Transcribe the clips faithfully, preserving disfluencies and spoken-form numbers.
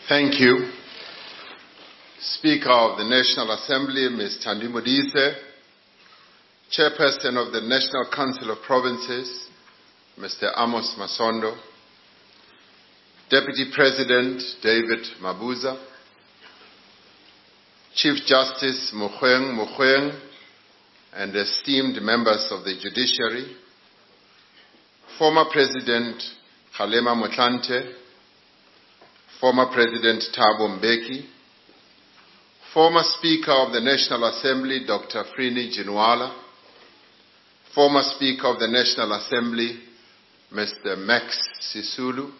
Thank you. Speaker of the National Assembly, Miz Thandi Modise, Chairperson of the National Council of Provinces, Mister Amos Masondo, Deputy President David Mabuza, Chief Justice Mogoeng Mogoeng, and esteemed members of the judiciary, former President Kgalema Motlanthe, former President Thabo Mbeki, former Speaker of the National Assembly, Doctor Frini Ginwala, former Speaker of the National Assembly, Mister Max Sisulu,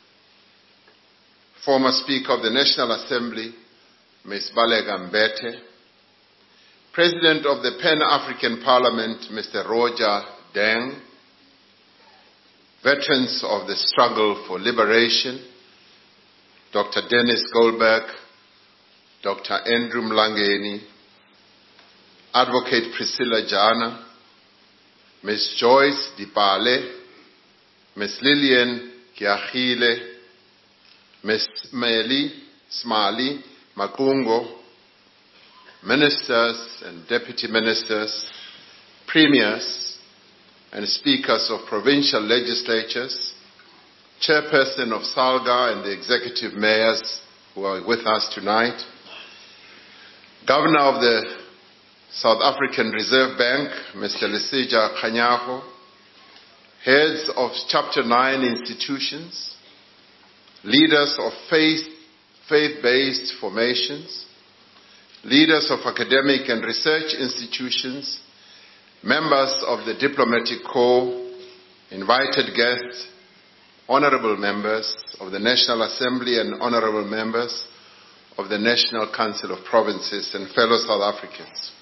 former Speaker of the National Assembly, Miz Balega Mbete, President of the Pan-African Parliament, Mister Roger Deng, veterans of the struggle for liberation, Doctor Dennis Goldberg, Doctor Andrew Mlangeni, Advocate Priscilla Jana, Miz Joyce Dipale, Miz Lillian Kiachile, Miz Meli Smali Makungo, ministers and deputy ministers, premiers and speakers of provincial legislatures, chairperson of SALGA and the executive mayors who are with us tonight, Governor of the South African Reserve Bank, Mister Lesija Kganyago, heads of Chapter nine institutions, leaders of faith, faith-based formations, leaders of academic and research institutions, members of the Diplomatic Corps, invited guests, honorable members of the National Assembly and honorable members of the National Council of Provinces and fellow South Africans.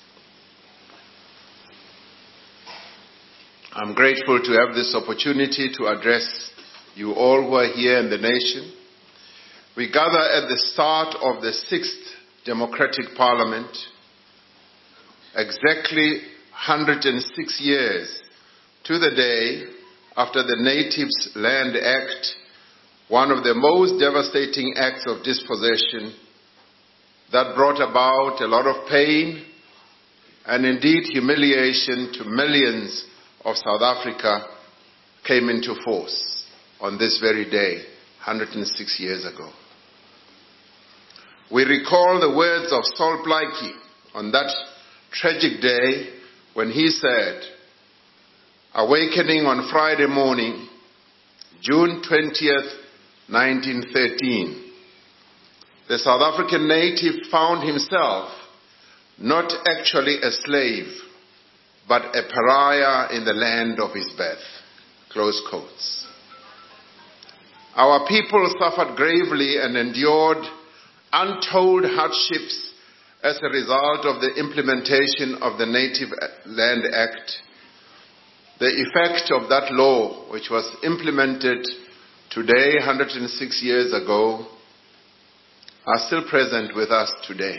I'm grateful to have this opportunity to address you all who are here in the nation. We gather at the start of the sixth Democratic Parliament, exactly one hundred six years to the day after the Natives Land Act, one of the most devastating acts of dispossession that brought about a lot of pain and indeed humiliation to millions of South Africa, came into force on this very day, one hundred six years ago. We recall the words of Sol Plaatje on that tragic day when he said, awakening on Friday morning, June twentieth, nineteen thirteen, the South African native found himself not actually a slave, but a pariah in the land of his birth. Close quotes. Our people suffered gravely and endured untold hardships as a result of the implementation of the Native Land Act. The effect of that law, which was implemented today, one hundred six years ago, are still present with us today.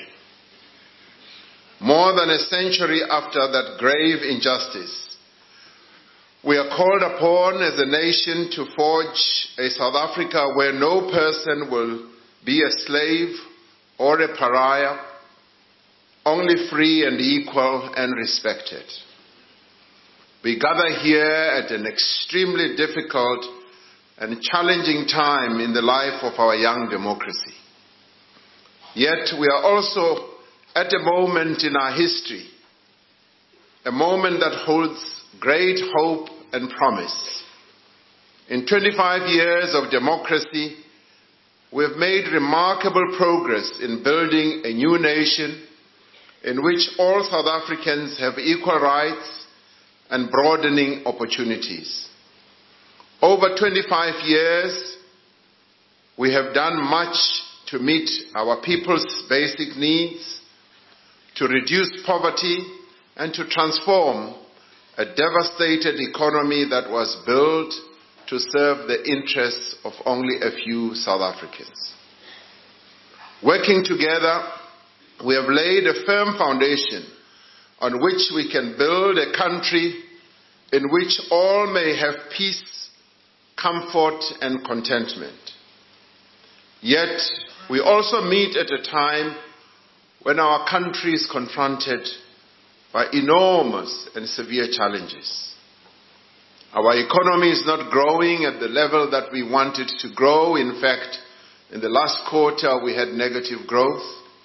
More than a century after that grave injustice, we are called upon as a nation to forge a South Africa where no person will be a slave or a pariah, only free and equal and respected. We gather here at an extremely difficult and challenging time in the life of our young democracy. Yet we are also at a moment in our history, a moment that holds great hope and promise. In twenty-five years of democracy, we have made remarkable progress in building a new nation in which all South Africans have equal rights and broadening opportunities. Over twenty-five years, we have done much to meet our people's basic needs, to reduce poverty, and to transform a devastated economy that was built to serve the interests of only a few South Africans. Working together, we have laid a firm foundation on which we can build a country in which all may have peace, comfort, and contentment. Yet, we also meet at a time when our country is confronted by enormous and severe challenges. Our economy is not growing at the level that we want it to grow. In fact, in the last quarter, we had negative growth.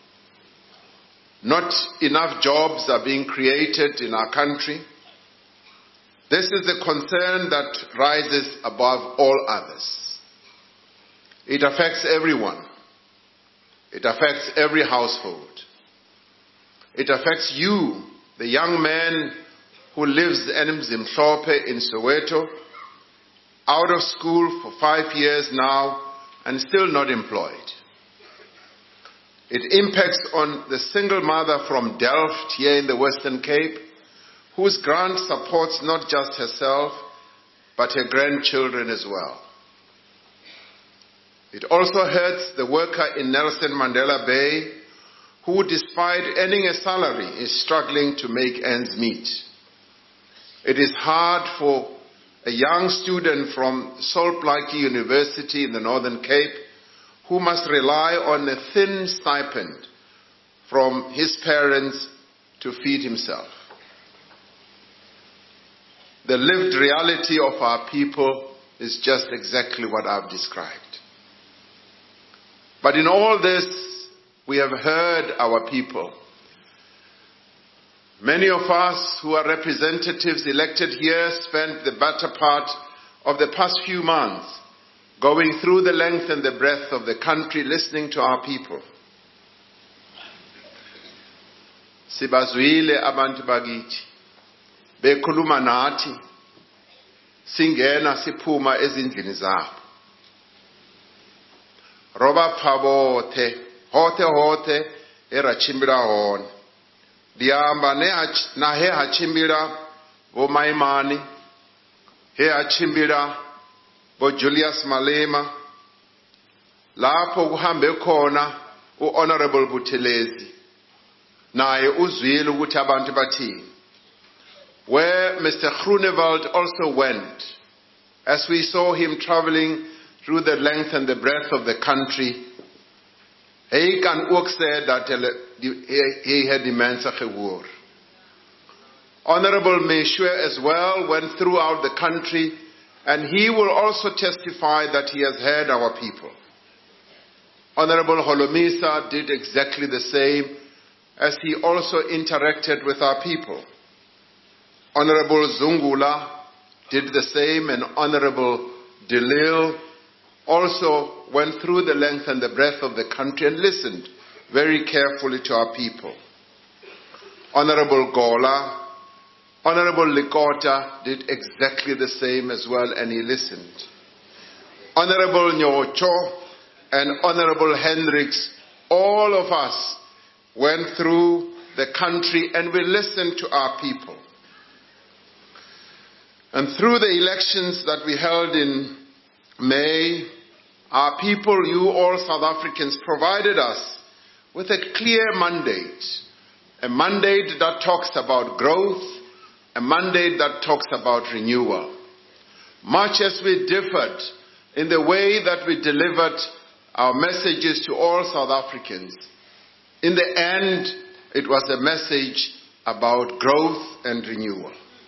Not enough jobs are being created in our country. This is the concern that rises above all others. It affects everyone. It affects every household. It affects you, the young man who lives in Mzimhlophe in Soweto, out of school for five years now and still not employed. It impacts on the single mother from Delft here in the Western Cape, whose grant supports not just herself, but her grandchildren as well. It also hurts the worker in Nelson Mandela Bay, who, despite earning a salary, is struggling to make ends meet. It is hard for a young student from Sol Plaatje University in the Northern Cape, who must rely on a thin stipend from his parents to feed himself. The lived reality of our people is just exactly what I've described. But in all this, we have heard our people. Many of us who are representatives elected here spent the better part of the past few months going through the length and the breadth of the country, listening to our people. Sibazwile abantu bakithi bekhuluma nathi singena siphuma ezindlini zabo. Roba phabothe hote hote erachimbira hona. Diamba na he hachimbira bo Maimani, he hachimbira bo Julius Malema, lapho kuhambe khona u-Honorable Buthelezi, naye uzwile ukuthi abantu bathini. Where Mister Groenewald also went, as we saw him traveling through the length and the breadth of the country, he can ook sê dat he had immense gehoor. Honorable Meshwe as well went throughout the country, and he will also testify that he has heard our people. Honorable Holomisa did exactly the same, as he also interacted with our people. Honorable Zungula did the same, and Honorable Delil also went through the length and the breadth of the country and listened very carefully to our people. Honorable Gola, Honorable Likota did exactly the same as well, and he listened. Honorable Nyocho and Honorable Hendricks, all of us went through the country and we listened to our people. And through the elections that we held in May, our people, you all South Africans, provided us with a clear mandate. A mandate that talks about growth, a mandate that talks about renewal. Much as we differed in the way that we delivered our messages to all South Africans, in the end, it was a message about growth and renewal.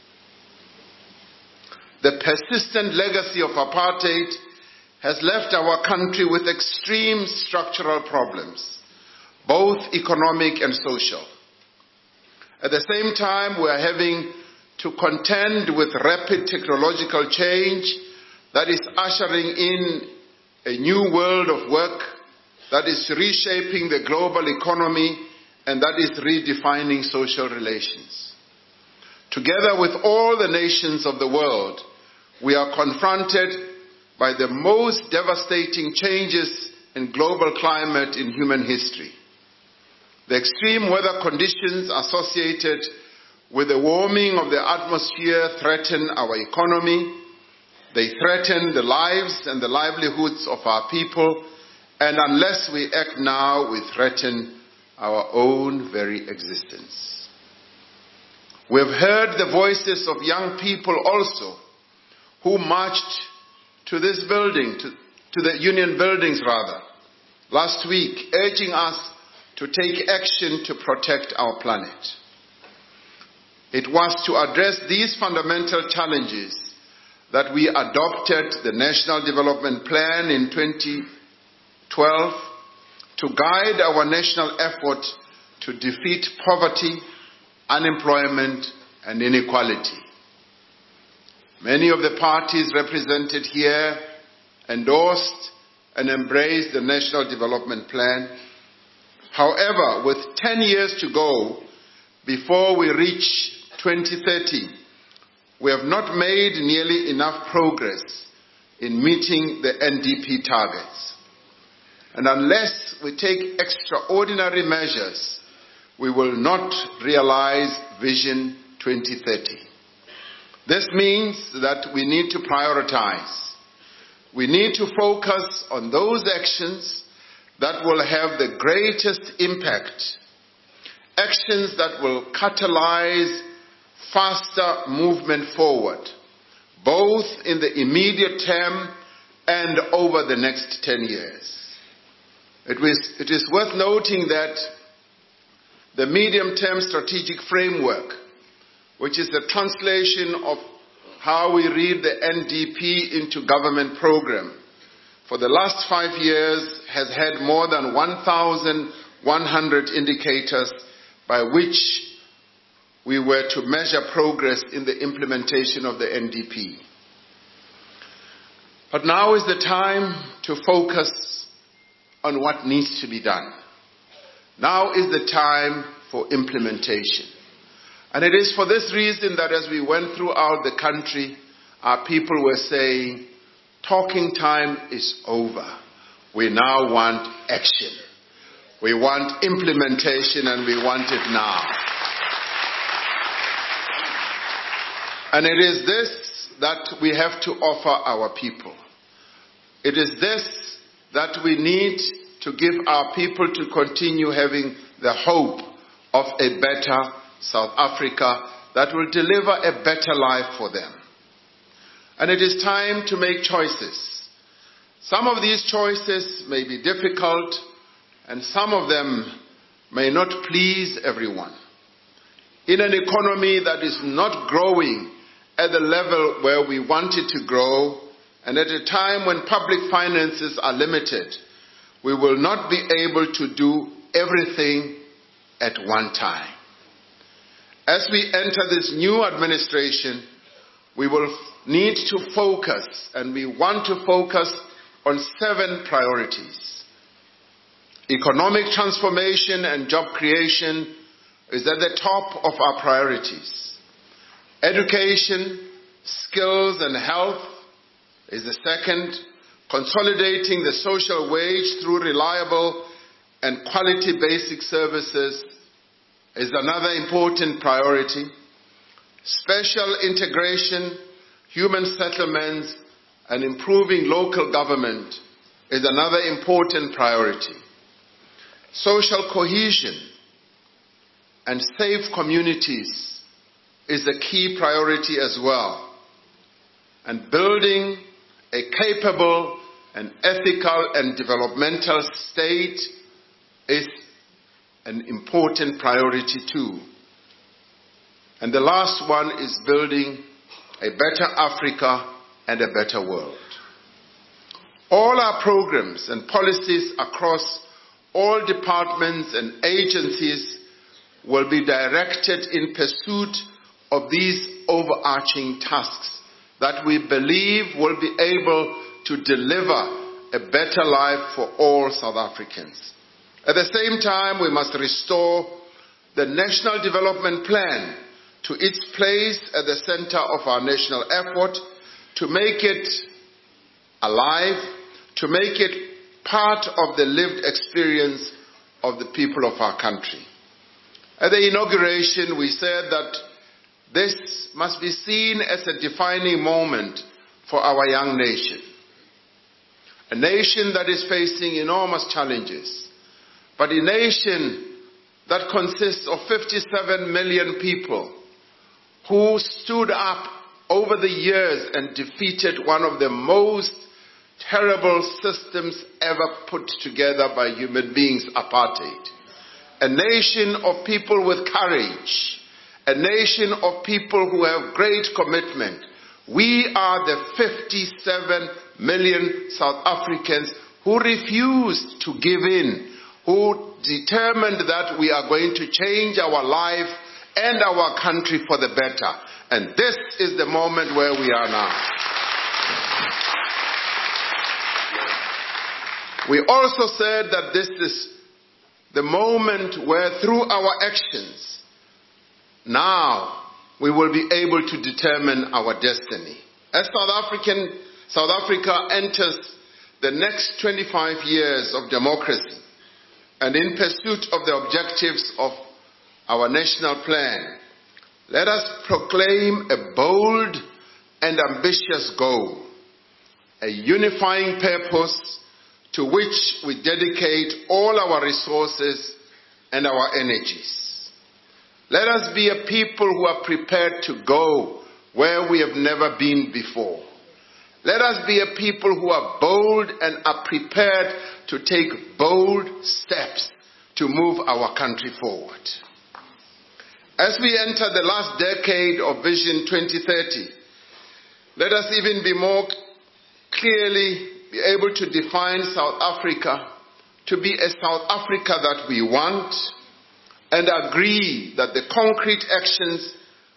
The persistent legacy of apartheid has left our country with extreme structural problems, both economic and social. At the same time, we are having to contend with rapid technological change that is ushering in a new world of work, that is reshaping the global economy, and that is redefining social relations. Together with all the nations of the world, we are confronted by the most devastating changes in global climate in human history. The extreme weather conditions associated with the warming of the atmosphere threaten our economy. They threaten the lives and the livelihoods of our people, and unless we act now, we threaten our own very existence. We have heard the voices of young people also, who marched to this building, to, to the union buildings rather, last week, urging us to take action to protect our planet. It was to address these fundamental challenges that we adopted the National Development Plan in twenty twelve to guide our national effort to defeat poverty, unemployment, and inequality. Many of the parties represented here endorsed and embraced the National Development Plan. However, with ten years to go before we reach twenty thirty, we have not made nearly enough progress in meeting the N D P targets. And unless we take extraordinary measures, we will not realize Vision twenty thirty. This means that we need to prioritize. We need to focus on those actions that will have the greatest impact, actions that will catalyze faster movement forward, both in the immediate term and over the next ten years. It is, it is worth noting that the medium-term strategic framework, which is the translation of how we read the N D P into government program, for the last five years has had more than one thousand one hundred indicators by which we were to measure progress in the implementation of the N D P. But now is the time to focus on what needs to be done. Now is the time for implementation. And it is for this reason that as we went throughout the country, our people were saying, talking time is over. We now want action. We want implementation, and we want it now. And it is this that we have to offer our people. It is this that we need to give our people to continue having the hope of a better South Africa that will deliver a better life for them. And it is time to make choices. Some of these choices may be difficult, and some of them may not please everyone. In an economy that is not growing at the level where we want it to grow, and at a time when public finances are limited, we will not be able to do everything at one time. As we enter this new administration, we will need to focus, and we want to focus on seven priorities. Economic transformation and job creation is at the top of our priorities. Education, skills and health is the second. Consolidating the social wage through reliable and quality basic services is another important priority. Special integration, human settlements, and improving local government is another important priority. Social cohesion and safe communities is a key priority as well. And building a capable and ethical and developmental state is an important priority too. And the last one is building a better Africa and a better world. All our programs and policies across all departments and agencies will be directed in pursuit of these overarching tasks that we believe will be able to deliver a better life for all South Africans. At the same time, we must restore the National Development Plan to its place at the center of our national effort, to make it alive, to make it part of the lived experience of the people of our country. At the inauguration, we said that this must be seen as a defining moment for our young nation. A nation that is facing enormous challenges, but a nation that consists of fifty-seven million people who stood up over the years and defeated one of the most terrible systems ever put together by human beings, apartheid. A nation of people with courage, a nation of people who have great commitment. We are the fifty-seven million South Africans who refused to give in, who determined that we are going to change our life and our country for the better. And this is the moment where we are now. We also said that this is the moment where through our actions, now we will be able to determine our destiny. As South African, South Africa enters the next twenty-five years of democracy and in pursuit of the objectives of our national plan, let us proclaim a bold and ambitious goal, a unifying purpose to which we dedicate all our resources and our energies. Let us be a people who are prepared to go where we have never been before. Let us be a people who are bold and are prepared to take bold steps to move our country forward. As we enter the last decade of Vision twenty thirty, let us even be more clearly be able to define South Africa to be a South Africa that we want, and agree that the concrete actions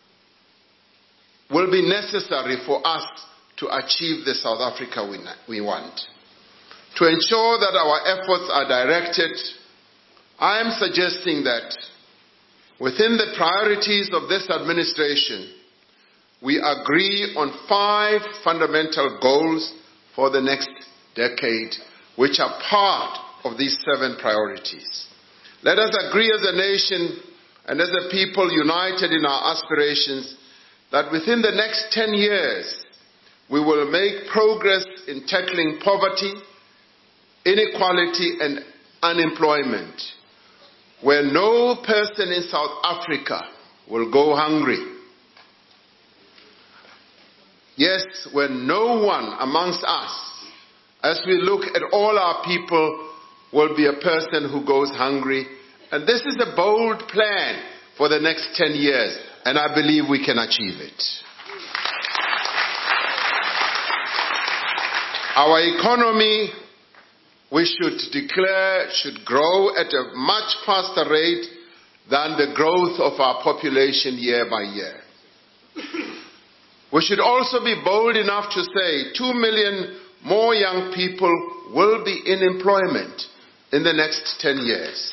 will be necessary for us to achieve the South Africa we want. To ensure that our efforts are directed, I am suggesting that within the priorities of this administration, we agree on five fundamental goals for the next decade, which are part of these seven priorities. Let us agree as a nation and as a people united in our aspirations that within the next ten years, we will make progress in tackling poverty, inequality, and unemployment, where no person in South Africa will go hungry. Yes, where no one amongst us, as we look at all our people, will be a person who goes hungry. And this is a bold plan for the next ten years, and I believe we can achieve it. Our economy, we should declare, should grow at a much faster rate than the growth of our population year by year. We should also be bold enough to say two million more young people will be in employment in the next ten years.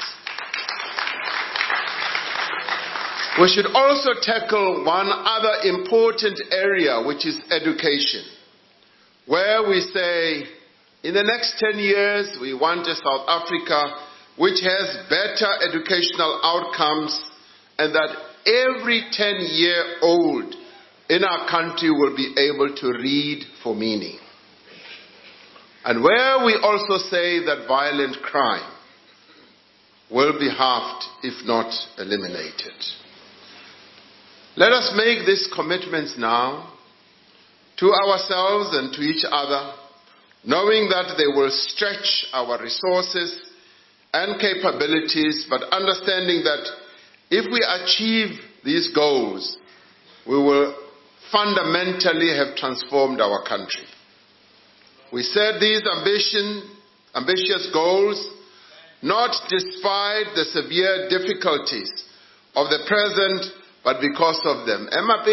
We should also tackle one other important area, which is education, where we say in the next ten years we want a South Africa which has better educational outcomes, and that every ten-year-old in our country will be able to read for meaning. And where we also say that violent crime will be halved, if not eliminated. Let us make these commitments now to ourselves and to each other, knowing that they will stretch our resources and capabilities, but understanding that if we achieve these goals, we will fundamentally have transformed our country. We set these ambition, ambitious goals not despite the severe difficulties of the present, but because of them.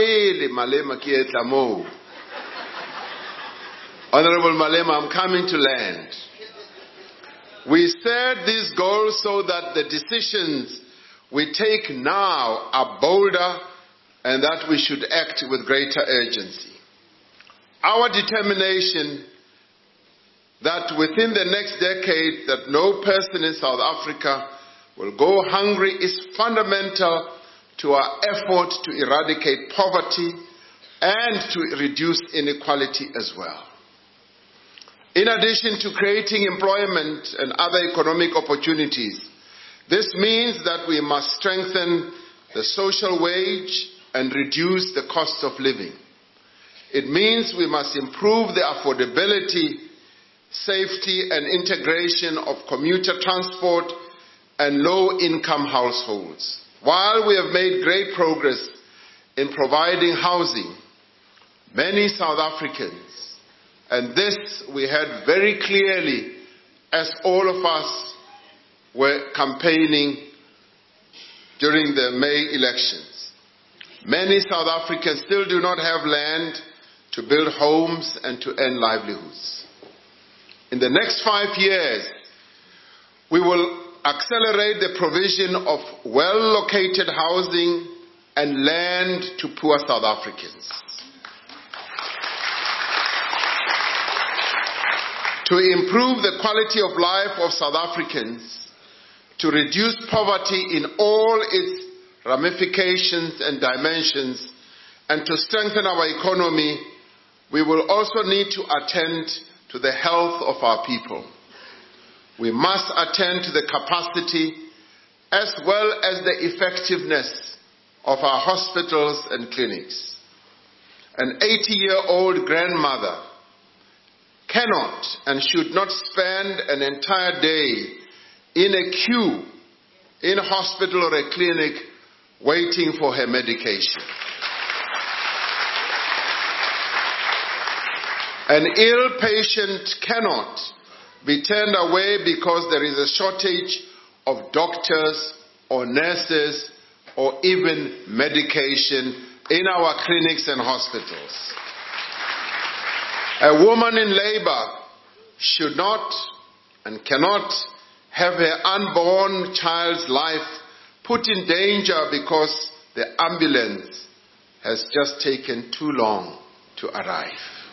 Honorable Malema, I'm coming to land. We set these goals so that the decisions we take now are bolder and that we should act with greater urgency. Our determination that within the next decade that no person in South Africa will go hungry is fundamental to our effort to eradicate poverty and to reduce inequality as well. In addition to creating employment and other economic opportunities, this means that we must strengthen the social wage and reduce the cost of living. It means we must improve the affordability safety and integration of commuter transport and low-income households. While we have made great progress in providing housing, many South Africans, and this we had very clearly as all of us were campaigning during the May elections, many South Africans still do not have land to build homes and to earn livelihoods. In the next five years, we will accelerate the provision of well-located housing and land to poor South Africans. To improve the quality of life of South Africans, to reduce poverty in all its ramifications and dimensions, and to strengthen our economy, we will also need to attend to the health of our people. We must attend to the capacity as well as the effectiveness of our hospitals and clinics. An eighty-year-old grandmother cannot and should not spend an entire day in a queue in a hospital or a clinic waiting for her medication. An ill patient cannot be turned away because there is a shortage of doctors or nurses or even medication in our clinics and hospitals. A woman in labor should not and cannot have her unborn child's life put in danger because the ambulance has just taken too long to arrive.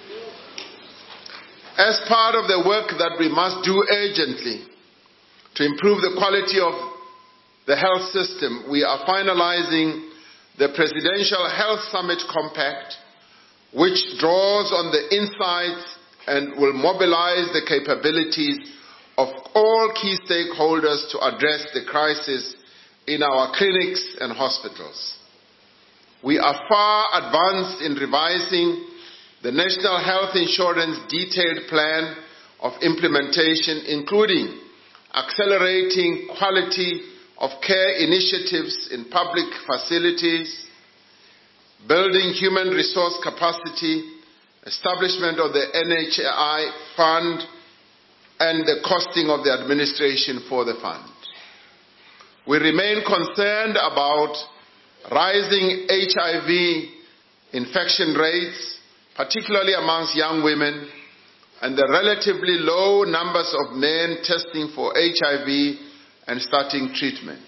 As part of the work that we must do urgently to improve the quality of the health system, we are finalizing the Presidential Health Summit Compact, which draws on the insights and will mobilize the capabilities of all key stakeholders to address the crisis in our clinics and hospitals. We are far advanced in revising the National Health Insurance Detailed Plan of Implementation, including accelerating quality of care initiatives in public facilities, building human resource capacity, establishment of the N H I fund, and the costing of the administration for the fund. We remain concerned about rising H I V infection rates, particularly amongst young women, and the relatively low numbers of men testing for H I V and starting treatment.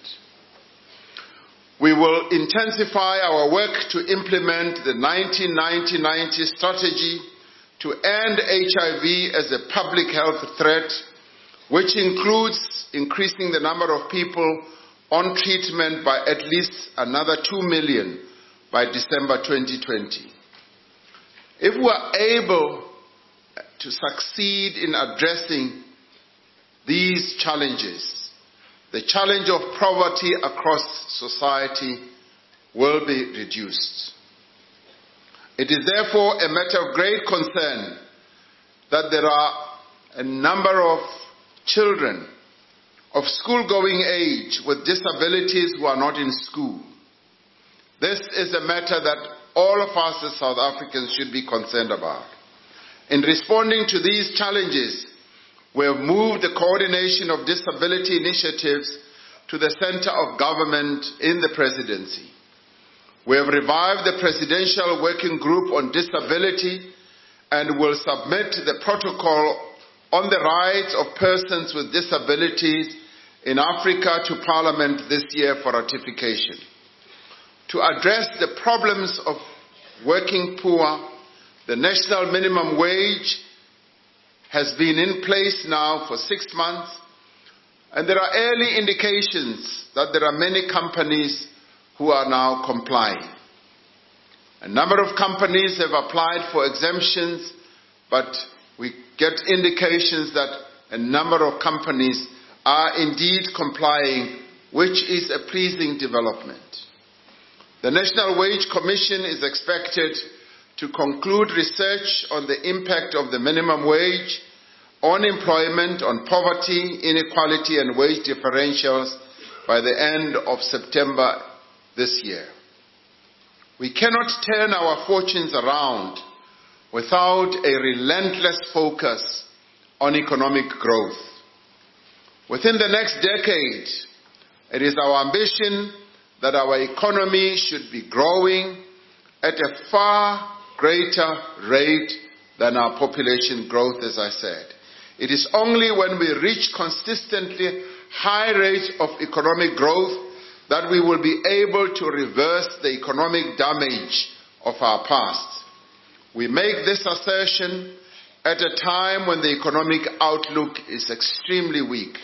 We will intensify our work to implement the nineteen ninety ninety strategy to end H I V as a public health threat, which includes increasing the number of people on treatment by at least another two million by December twenty twenty. If we are able to succeed in addressing these challenges, the challenge of poverty across society will be reduced. It is therefore a matter of great concern that there are a number of children of school-going age with disabilities who are not in school. This is a matter that all of us as South Africans should be concerned about. In responding to these challenges, we have moved the coordination of disability initiatives to the center of government in the presidency. We have revived the Presidential Working Group on Disability and will submit the protocol on the rights of persons with disabilities in Africa to Parliament this year for ratification. To address the problems of working poor, the national minimum wage has been in place now for six months, and there are early indications that there are many companies who are now complying. A number of companies have applied for exemptions, but we get indications that a number of companies are indeed complying, which is a pleasing development. The National Wage Commission is expected to conclude research on the impact of the minimum wage on employment, on poverty, inequality, and wage differentials by the end of September this year. We cannot turn our fortunes around without a relentless focus on economic growth. Within the next decade, it is our ambition that our economy should be growing at a far greater rate than our population growth, as I said. It is only when we reach consistently high rates of economic growth that we will be able to reverse the economic damage of our past. We make this assertion at a time when the economic outlook is extremely weak.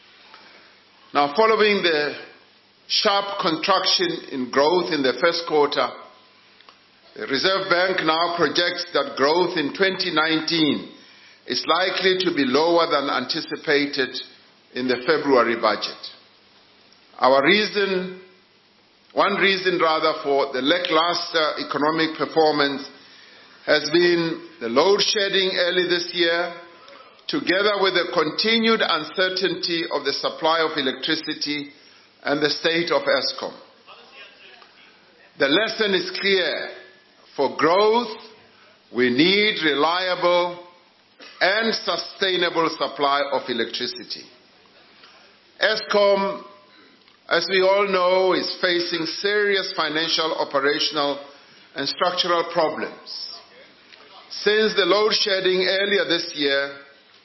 Now, following the sharp contraction in growth in the first quarter, the Reserve Bank now projects that growth in twenty nineteen is likely to be lower than anticipated in the February budget. Our reason, one reason rather for the lackluster economic performance has been the load shedding early this year, together with the continued uncertainty of the supply of electricity and the state of Eskom. The lesson is clear. For growth, we need reliable and sustainable supply of electricity. Eskom, as we all know, is facing serious financial, operational, and structural problems. Since the load shedding earlier this year,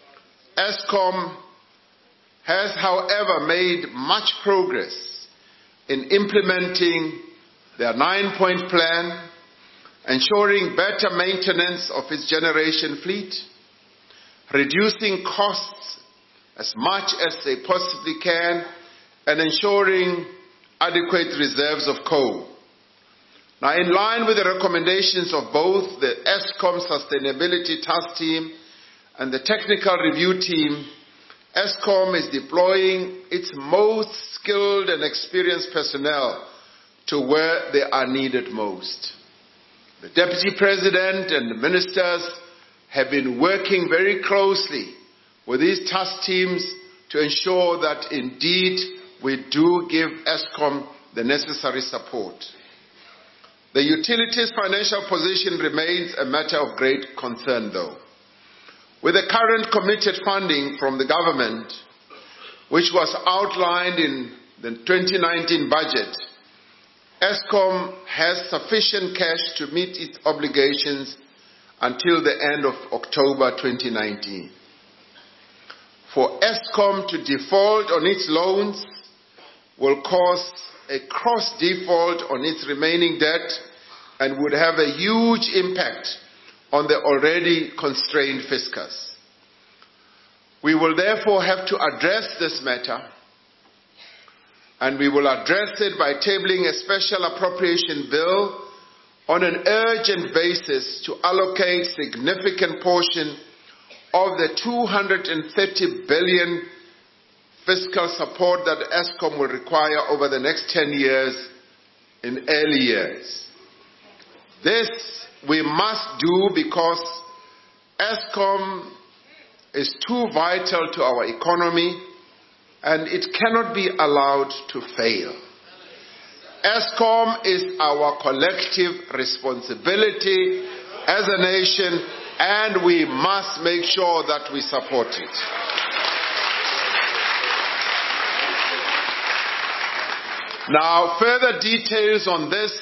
Eskom has, however, made much progress in implementing their nine-point plan, ensuring better maintenance of its generation fleet, reducing costs as much as they possibly can, and ensuring adequate reserves of coal. Now, in line with the recommendations of both the Eskom Sustainability Task Team and the Technical Review Team, Eskom is deploying its most skilled and experienced personnel to where they are needed most. The Deputy President and the ministers have been working very closely with these task teams to ensure that indeed we do give Eskom the necessary support. The utilities' financial position remains a matter of great concern, though. With the current committed funding from the government, which was outlined in the twenty nineteen budget, Eskom has sufficient cash to meet its obligations until the end of October twenty nineteen. For Eskom to default on its loans will cause a cross-default on its remaining debt and would have a huge impact on the already constrained fiscus. We will therefore have to address this matter, and we will address it by tabling a special appropriation bill on an urgent basis to allocate significant portion of the two hundred thirty billion fiscal support that Eskom will require over the next ten years in early years. This we must do because Eskom is too vital to our economy and it cannot be allowed to fail. Eskom is our collective responsibility as a nation, and we must make sure that we support it. Now, further details on this,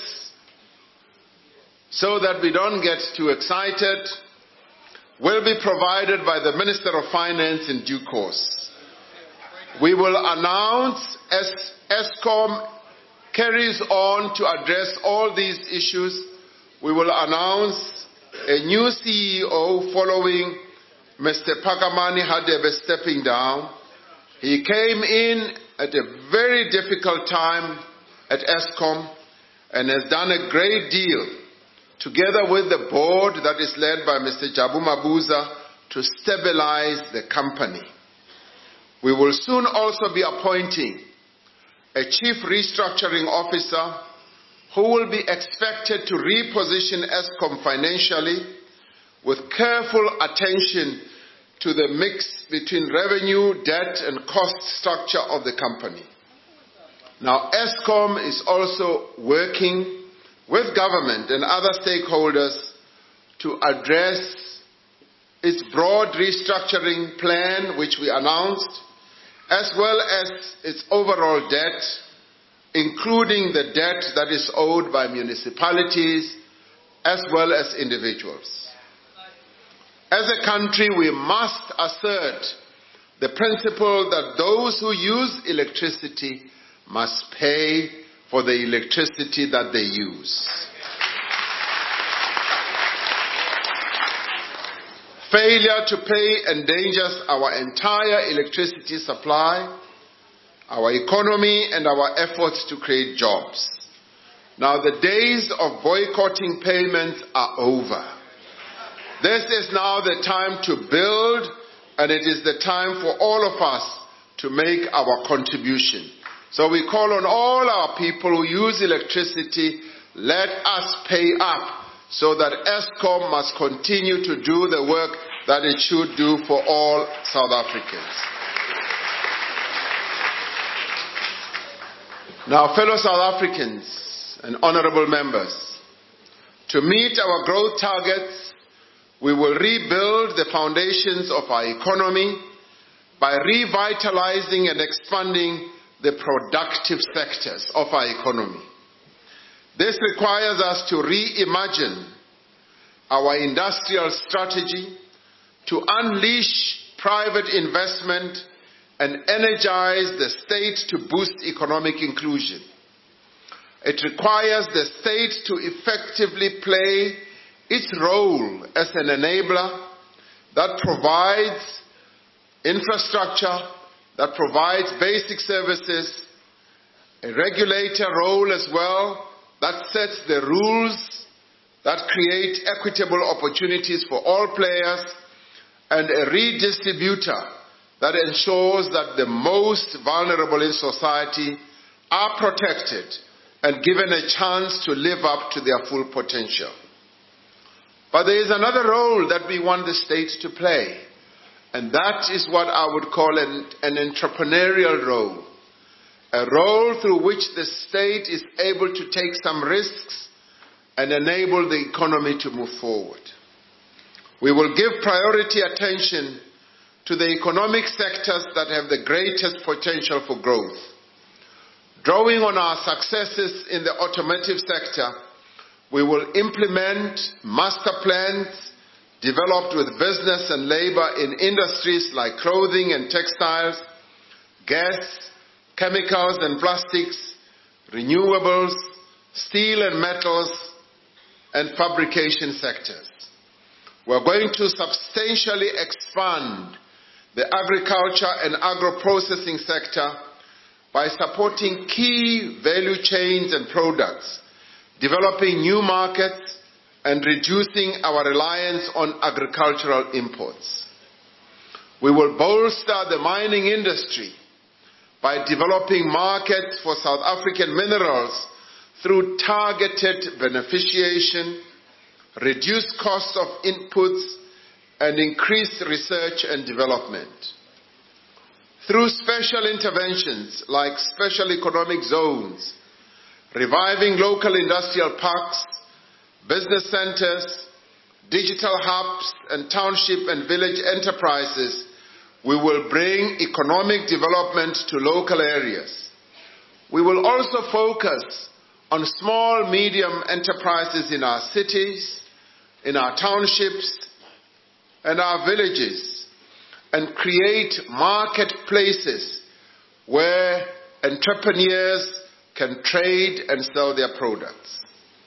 so that we don't get too excited, will be provided by the Minister of Finance in due course. We will announce as Eskom carries on to address all these issues, we will announce a new C E O following Mister Phakamani Hadebe stepping down. He came in at a very difficult time at Eskom and has done a great deal together with the board that is led by Mister Jabu Mabuza to stabilize the company. We will soon also be appointing a chief restructuring officer who will be expected to reposition Eskom financially with careful attention to the mix between revenue, debt, and cost structure of the company. Now, Eskom is also working with government and other stakeholders to address its broad restructuring plan, which we announced, as well as its overall debt, including the debt that is owed by municipalities as well as individuals. As a country, we must assert the principle that those who use electricity must pay for the electricity that they use. Failure to pay endangers our entire electricity supply, our economy, and our efforts to create jobs. Now, the days of boycotting payments are over. This is now the time to build, and it is the time for all of us to make our contribution. So we call on all our people who use electricity, let us pay up so that Eskom must continue to do the work that it should do for all South Africans. Now, fellow South Africans and honorable members, to meet our growth targets, we will rebuild the foundations of our economy by revitalizing and expanding the productive sectors of our economy. This requires us to reimagine our industrial strategy, to unleash private investment and energize the state to boost economic inclusion. It requires the state to effectively play its role as an enabler that provides infrastructure, that provides basic services, a regulator role as well that sets the rules that create equitable opportunities for all players, and a redistributor that ensures that the most vulnerable in society are protected and given a chance to live up to their full potential. But there is another role that we want the state to play, and that is what I would call an, an entrepreneurial role, a role through which the state is able to take some risks and enable the economy to move forward. We will give priority attention to the economic sectors that have the greatest potential for growth. Drawing on our successes in the automotive sector, we will implement master plans developed with business and labor in industries like clothing and textiles, gas, chemicals and plastics, renewables, steel and metals, and fabrication sectors. We're going to substantially expand the agriculture and agro-processing sector by supporting key value chains and products, developing new markets, and reducing our reliance on agricultural imports. We will bolster the mining industry by developing markets for South African minerals through targeted beneficiation, reduced costs of inputs, and increased research and development. Through special interventions like special economic zones, reviving local industrial parks, business centers, digital hubs, and township and village enterprises, we will bring economic development to local areas. We will also focus on small, medium enterprises in our cities, in our townships, and our villages, and create marketplaces where entrepreneurs can trade and sell their products.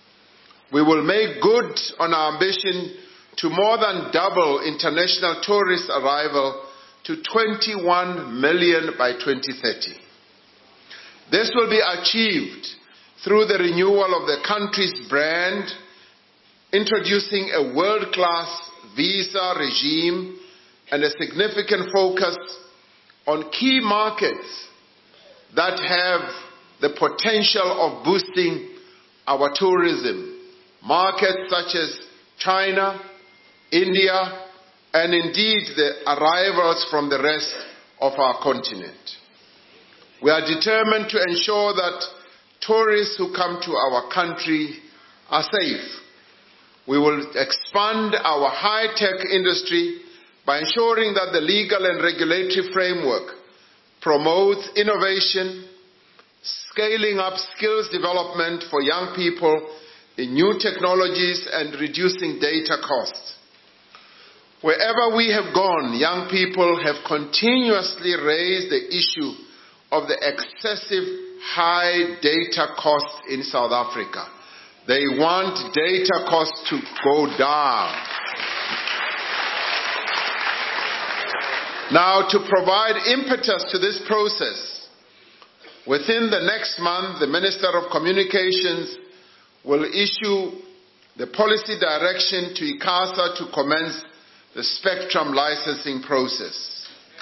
We will make good on our ambition to more than double international tourist arrival to twenty-one million by twenty thirty. This will be achieved through the renewal of the country's brand, introducing a world-class visa regime, and a significant focus on key markets that have the potential of boosting our tourism. Markets such as China, India, and indeed the arrivals from the rest of our continent. We are determined to ensure that tourists who come to our country are safe. We will expand our high-tech industry by ensuring that the legal and regulatory framework promotes innovation, scaling up skills development for young people in new technologies and reducing data costs. Wherever we have gone, young people have continuously raised the issue of the excessive high data costs in South Africa. They want data costs to go down. Now, to provide impetus to this process, within the next month, the Minister of Communications will issue the policy direction to ICASA to commence the spectrum licensing process.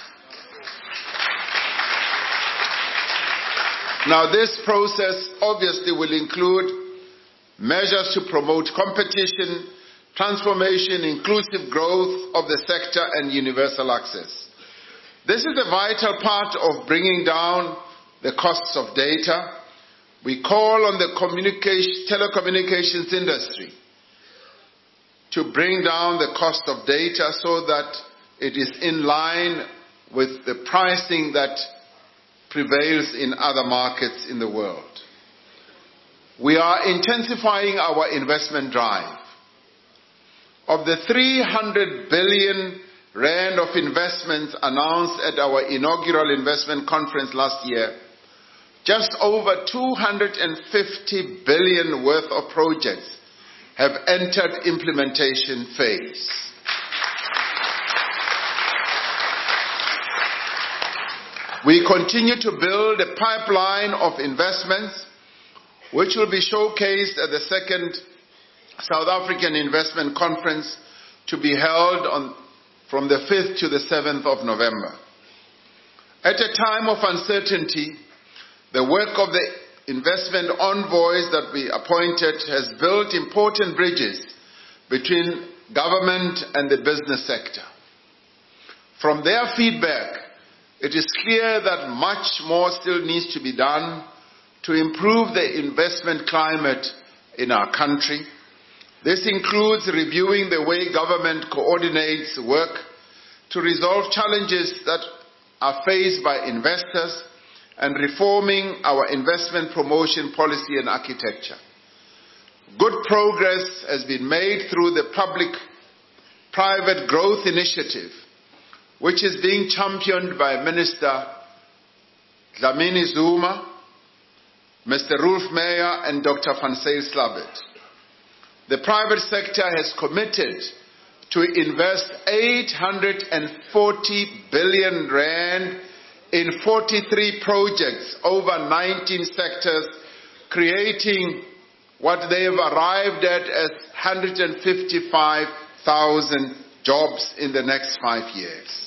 Now, this process obviously will include measures to promote competition, transformation, inclusive growth of the sector, and universal access. This is a vital part of bringing down the costs of data. We call on the communication, telecommunications industry to bring down the cost of data so that it is in line with the pricing that prevails in other markets in the world. We are intensifying our investment drive. Of the three hundred billion rand of investments announced at our inaugural investment conference last year, just over two hundred fifty billion worth of projects have entered implementation phase. We continue to build a pipeline of investments which will be showcased at the second South African Investment Conference to be held on, from the fifth to the seventh of November. At a time of uncertainty, the work of the investment envoys that we appointed has built important bridges between government and the business sector. From their feedback, it is clear that much more still needs to be done to improve the investment climate in our country. This includes reviewing the way government coordinates work to resolve challenges that are faced by investors and reforming our investment promotion policy and architecture. Good progress has been made through the Public-Private Growth Initiative, which is being championed by Minister Dlamini Zuma, Mister Rolf Meyer, and Doctor Van Zyl Slabbert. The private sector has committed to invest eight hundred forty billion rand in forty-three projects over nineteen sectors, creating what they have arrived at as one hundred fifty-five thousand jobs in the next five years.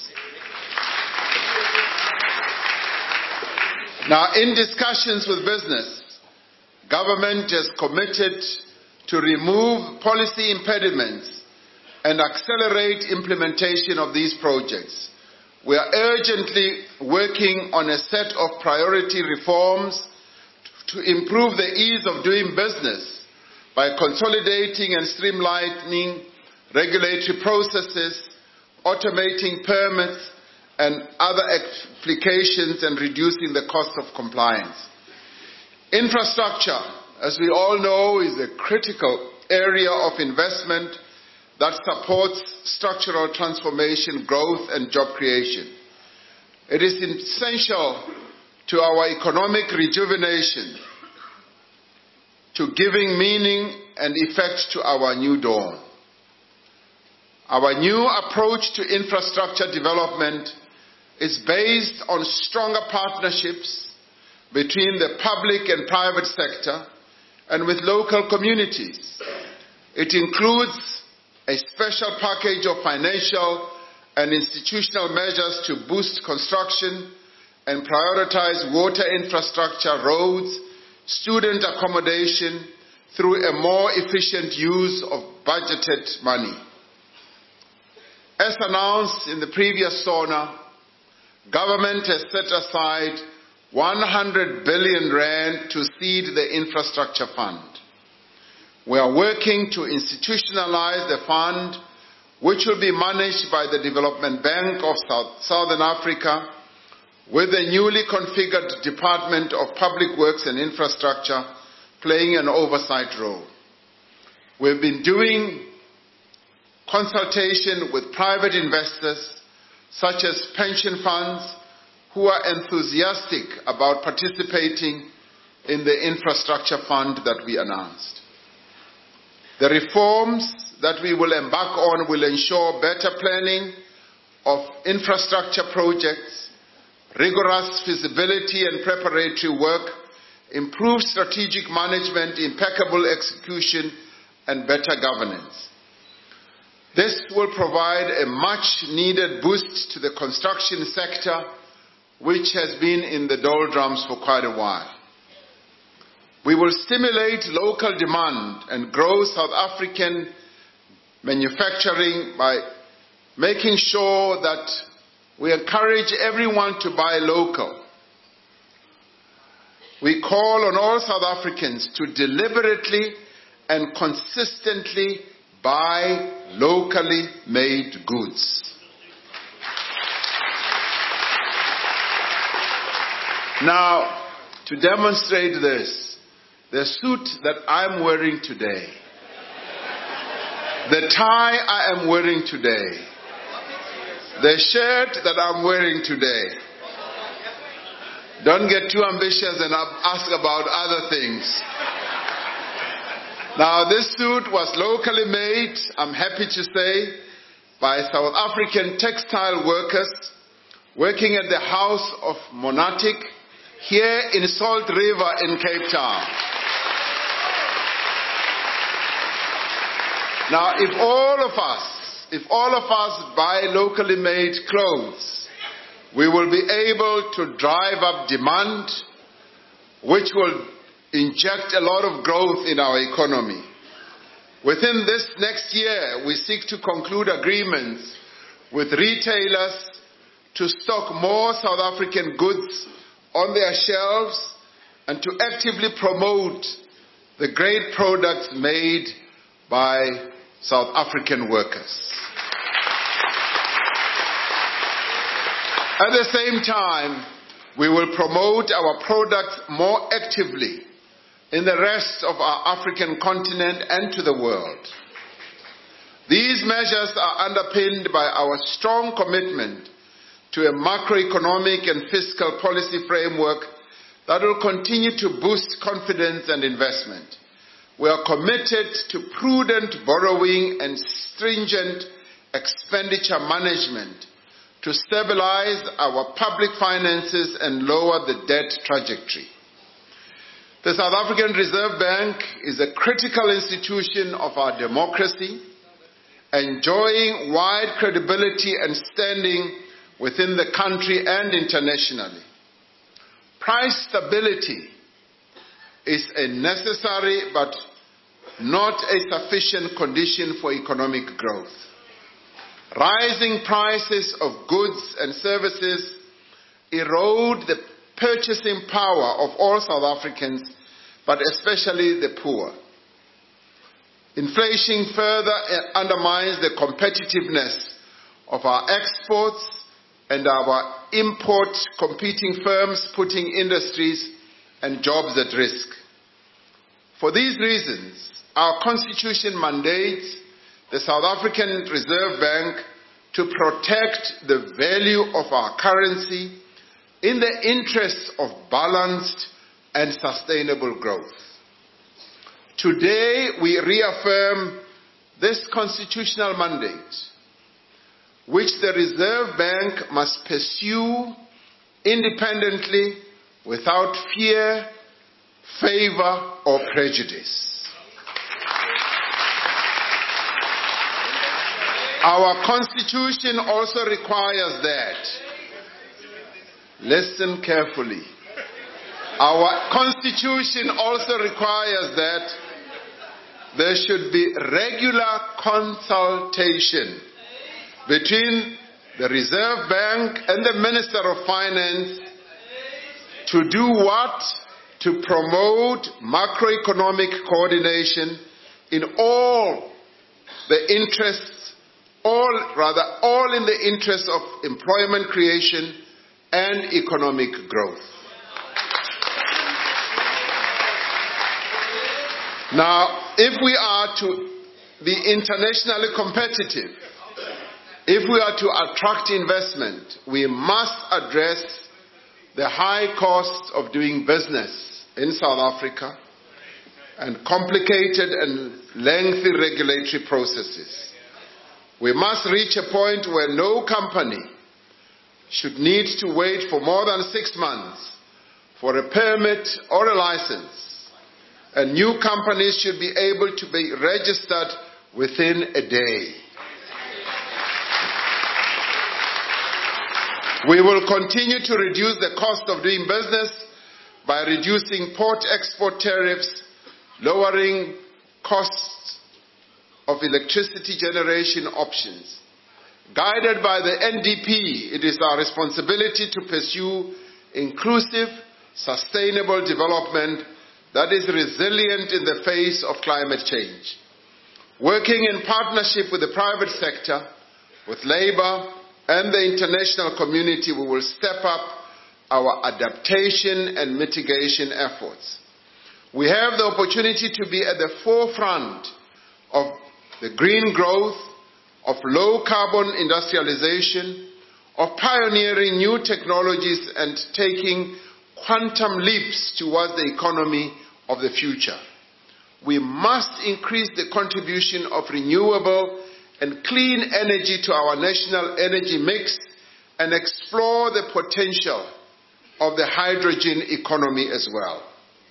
Now, in discussions with business, government has committed to remove policy impediments and accelerate implementation of these projects. We are urgently working on a set of priority reforms to improve the ease of doing business by consolidating and streamlining regulatory processes, automating permits and other applications, and reducing the cost of compliance. Infrastructure, as we all know, is a critical area of investment that supports structural transformation, growth, and job creation. It is essential to our economic rejuvenation, to giving meaning and effect to our new dawn. Our new approach to infrastructure development is based on stronger partnerships between the public and private sector and with local communities. It includes a special package of financial and institutional measures to boost construction and prioritize water infrastructure, roads, student accommodation through a more efficient use of budgeted money. As announced in the previous SONA, government has set aside one hundred billion rand to seed the infrastructure fund. We are working to institutionalize the fund, which will be managed by the Development Bank of South, Southern Africa, with the newly configured Department of Public Works and Infrastructure playing an oversight role. We've been doing consultation with private investors, such as pension funds, who are enthusiastic about participating in the infrastructure fund that we announced. The reforms that we will embark on will ensure better planning of infrastructure projects, rigorous feasibility and preparatory work, improved strategic management, impeccable execution, and better governance. This will provide a much-needed boost to the construction sector, which has been in the doldrums for quite a while. We will stimulate local demand and grow South African manufacturing by making sure that we encourage everyone to buy local. We call on all South Africans to deliberately and consistently buy locally made goods. Now, to demonstrate this, the suit that I'm wearing today, the tie I am wearing today, the shirt that I'm wearing today. Don't get too ambitious and ask about other things. Now, this suit was locally made, I'm happy to say, by South African textile workers working at the House of Monatic here in Salt River in Cape Town. Now, if all of us, if all of us buy locally made clothes, we will be able to drive up demand, which will inject a lot of growth in our economy. Within this next year, we seek to conclude agreements with retailers to stock more South African goods on their shelves and to actively promote the great products made by South African workers. At the same time, we will promote our products more actively in the rest of our African continent and to the world. These measures are underpinned by our strong commitment to a macroeconomic and fiscal policy framework that will continue to boost confidence and investment. We are committed to prudent borrowing and stringent expenditure management to stabilize our public finances and lower the debt trajectory. The South African Reserve Bank is a critical institution of our democracy, enjoying wide credibility and standing within the country and internationally. Price stability is a necessary but not a sufficient condition for economic growth. Rising prices of goods and services erode the purchasing power of all South Africans, but especially the poor. Inflation further undermines the competitiveness of our exports and our import competing firms, putting industries and jobs at risk. For these reasons, our constitution mandates the South African Reserve Bank to protect the value of our currency in the interests of balanced and sustainable growth. Today, we reaffirm this constitutional mandate, which the Reserve Bank must pursue independently without fear, favor, or prejudice. Our Constitution also requires that, listen carefully, our Constitution also requires that there should be regular consultation between the Reserve Bank and the Minister of Finance to do what? To promote macroeconomic coordination in all the interests, all, rather, all in the interest of employment creation and economic growth. Now, if we are to be internationally competitive, if we are to attract investment, we must address the high cost of doing business in South Africa and complicated and lengthy regulatory processes. We must reach a point where no company should need to wait for more than six months for a permit or a license, and new companies should be able to be registered within a day. We will continue to reduce the cost of doing business by reducing port-export tariffs, lowering costs of electricity generation options. Guided by the N D P, it is our responsibility to pursue inclusive, sustainable development that is resilient in the face of climate change. Working in partnership with the private sector, with Labour and the international community, we will step up our adaptation and mitigation efforts. We have the opportunity to be at the forefront of the green growth, of low-carbon industrialization, of pioneering new technologies and taking quantum leaps towards the economy of the future. We must increase the contribution of renewable and clean energy to our national energy mix and explore the potential of the hydrogen economy as well.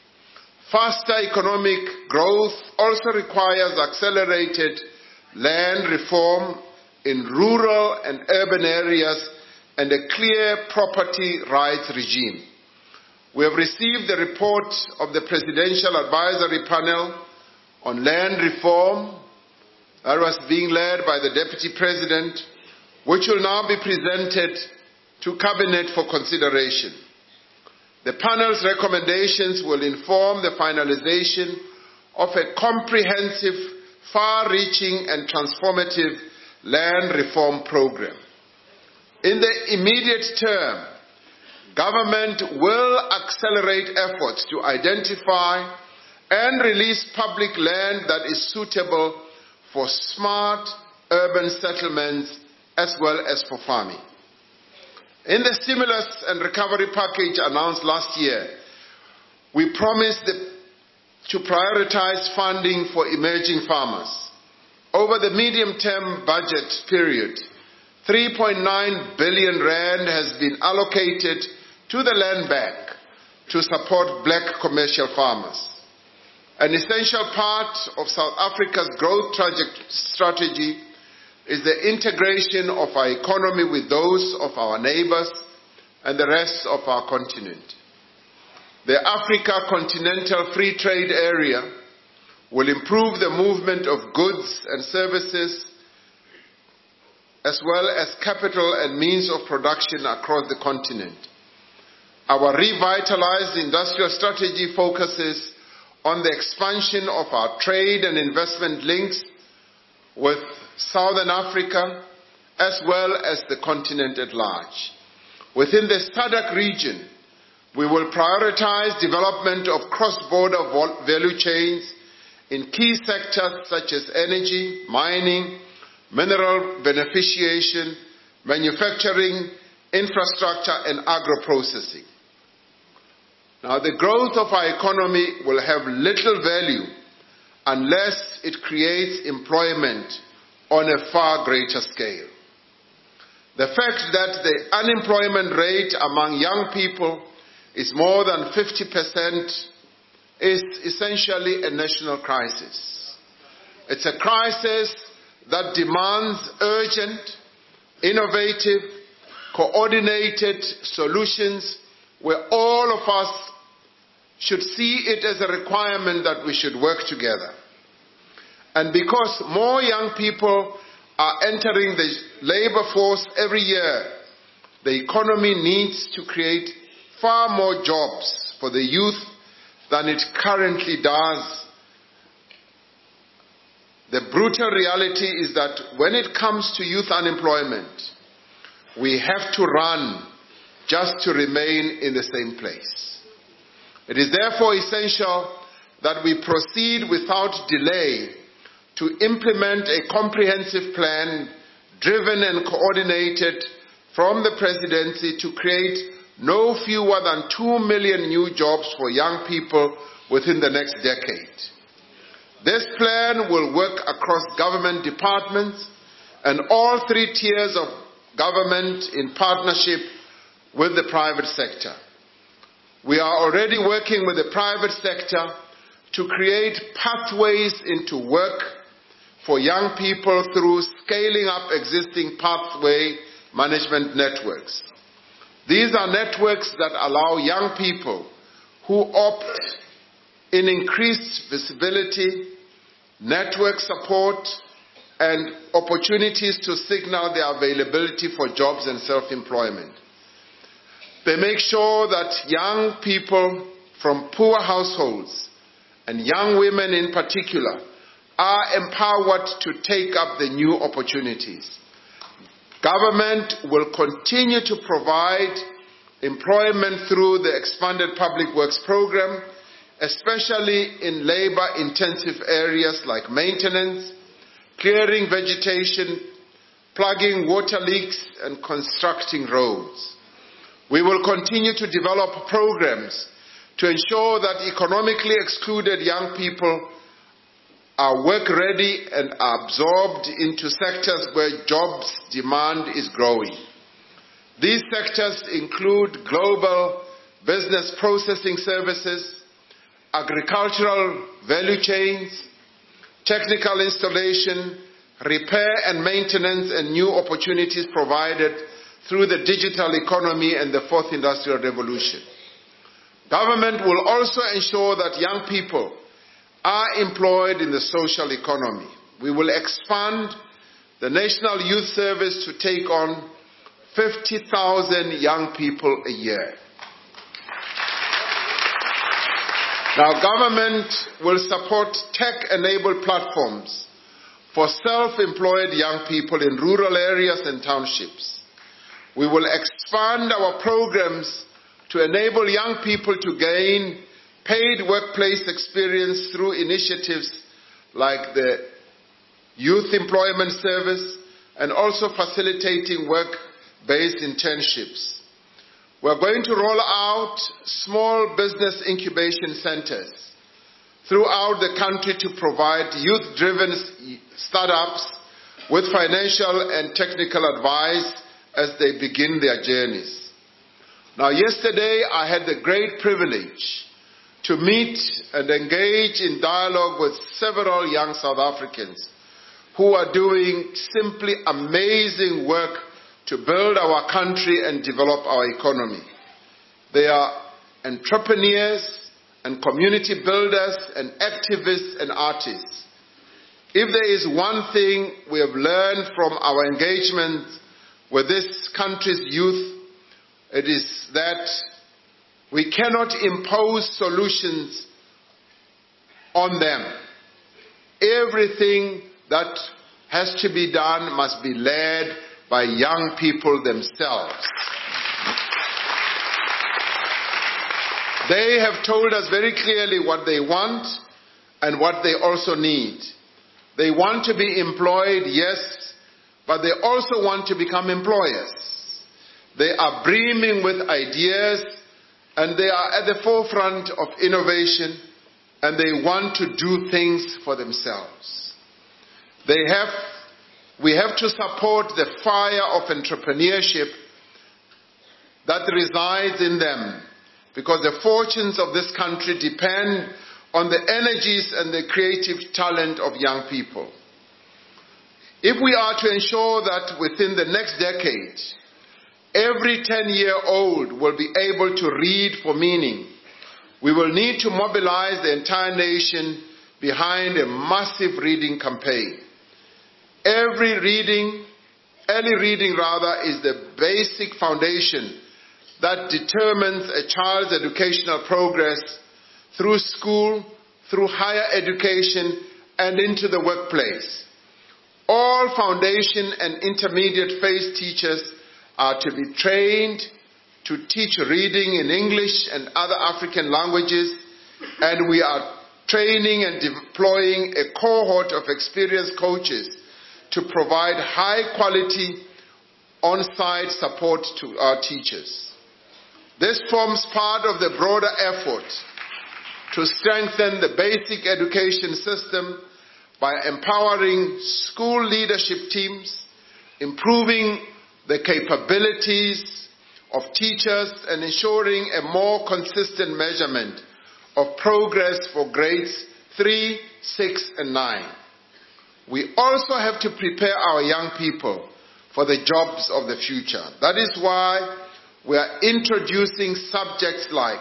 Faster economic growth also requires accelerated land reform in rural and urban areas and a clear property rights regime. We have received the report of the Presidential Advisory Panel on Land Reform that was being led by the Deputy President, which will now be presented to Cabinet for consideration. The panel's recommendations will inform the finalization of a comprehensive, far-reaching and transformative land reform program. In the immediate term, government will accelerate efforts to identify and release public land that is suitable for smart urban settlements as well as for farming. In the stimulus and recovery package announced last year, we promised the, to prioritize funding for emerging farmers. Over the medium-term budget period, three point nine billion rand has been allocated to the Land Bank to support black commercial farmers. An essential part of South Africa's growth strategy is the integration of our economy with those of our neighbors and the rest of our continent. The Africa Continental Free Trade Area will improve the movement of goods and services as well as capital and means of production across the continent. Our revitalized industrial strategy focuses on the expansion of our trade and investment links with Southern Africa as well as the continent at large. Within the SADC region, we will prioritize development of cross-border value chains in key sectors such as energy, mining, mineral beneficiation, manufacturing, infrastructure, and agro-processing. Now, the growth of our economy will have little value unless it creates employment on a far greater scale. The fact that the unemployment rate among young people is more than fifty percent is essentially a national crisis. It's a crisis that demands urgent, innovative, coordinated solutions where all of us should see it as a requirement that we should work together. And because more young people are entering the labor force every year, the economy needs to create far more jobs for the youth than it currently does. The brutal reality is that when it comes to youth unemployment, we have to run just to remain in the same place. It is therefore essential that we proceed without delay to implement a comprehensive plan driven and coordinated from the Presidency to create no fewer than two million new jobs for young people within the next decade. This plan will work across government departments and all three tiers of government in partnership with the private sector. We are already working with the private sector to create pathways into work for young people through scaling up existing pathway management networks. These are networks that allow young people who opt in increased visibility, network support, and opportunities to signal their availability for jobs and self-employment. They make sure that young people from poor households, and young women in particular, are empowered to take up the new opportunities. Government will continue to provide employment through the expanded public works program, especially in labor-intensive areas like maintenance, clearing vegetation, plugging water leaks, and constructing roads. We will continue to develop programs to ensure that economically excluded young people are work-ready and are absorbed into sectors where jobs demand is growing. These sectors include global business processing services, agricultural value chains, technical installation, repair and maintenance, and new opportunities provided through the digital economy and the fourth industrial revolution. Government will also ensure that young people are employed in the social economy. We will expand the National Youth Service to take on fifty thousand young people a year. Now, government will support tech-enabled platforms for self-employed young people in rural areas and townships. We will expand our programs to enable young people to gain paid workplace experience through initiatives like the Youth Employment Service and also facilitating work-based internships. We're going to roll out small business incubation centers throughout the country to provide youth-driven startups with financial and technical advice as they begin their journeys. Now, yesterday I had the great privilege to meet and engage in dialogue with several young South Africans who are doing simply amazing work to build our country and develop our economy. They are entrepreneurs and community builders and activists and artists. If there is one thing we have learned from our engagement with this country's youth, it is that we cannot impose solutions on them. Everything that has to be done must be led by young people themselves. They have told us very clearly what they want and what they also need. They want to be employed, yes, but they also want to become employers. They are brimming with ideas, and they are at the forefront of innovation, and they want to do things for themselves. They have, we have to support the fire of entrepreneurship that resides in them, because the fortunes of this country depend on the energies and the creative talent of young people. If we are to ensure that within the next decade, every ten-year-old will be able to read for meaning, we will need to mobilize the entire nation behind a massive reading campaign. Every reading, early reading rather, is the basic foundation that determines a child's educational progress through school, through higher education, and into the workplace. All foundation and intermediate phase teachers are to be trained to teach reading in English and other African languages, and we are training and deploying a cohort of experienced coaches to provide high-quality on-site support to our teachers. This forms part of the broader effort to strengthen the basic education system by empowering school leadership teams, improving the capabilities of teachers, and ensuring a more consistent measurement of progress for grades three, six, and nine. We also have to prepare our young people for the jobs of the future. That is why we are introducing subjects like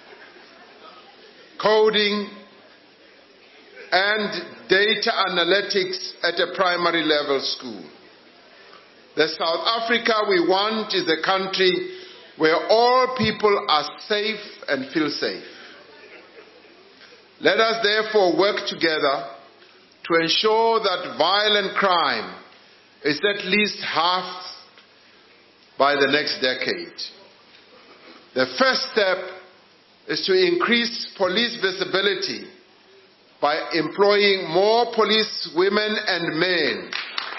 coding and data analytics at a primary level school. The South Africa we want is a country where all people are safe and feel safe. Let us therefore work together to ensure that violent crime is at least halved by the next decade. The first step is to increase police visibility by employing more police women and men,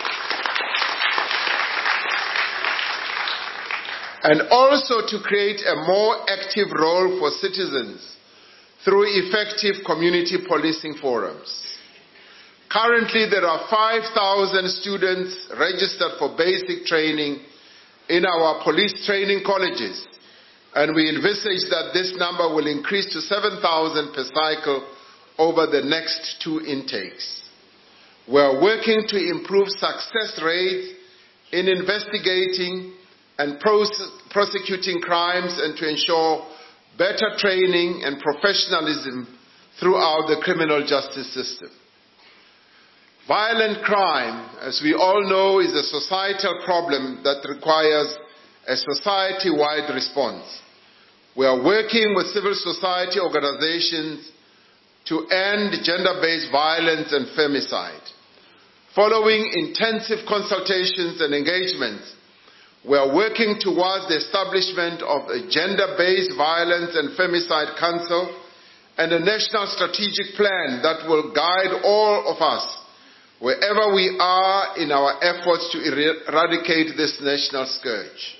and also to create a more active role for citizens through effective community policing forums. Currently, there are five thousand students registered for basic training in our police training colleges, and we envisage that this number will increase to seven thousand per cycle over the next two intakes. We are working to improve success rates in investigating and pros- prosecuting crimes and to ensure better training and professionalism throughout the criminal justice system. Violent crime, as we all know, is a societal problem that requires a society-wide response. We are working with civil society organizations to end gender-based violence and femicide. Following intensive consultations and engagements, we are working towards the establishment of a gender-based violence and femicide council and a national strategic plan that will guide all of us wherever we are in our efforts to eradicate this national scourge.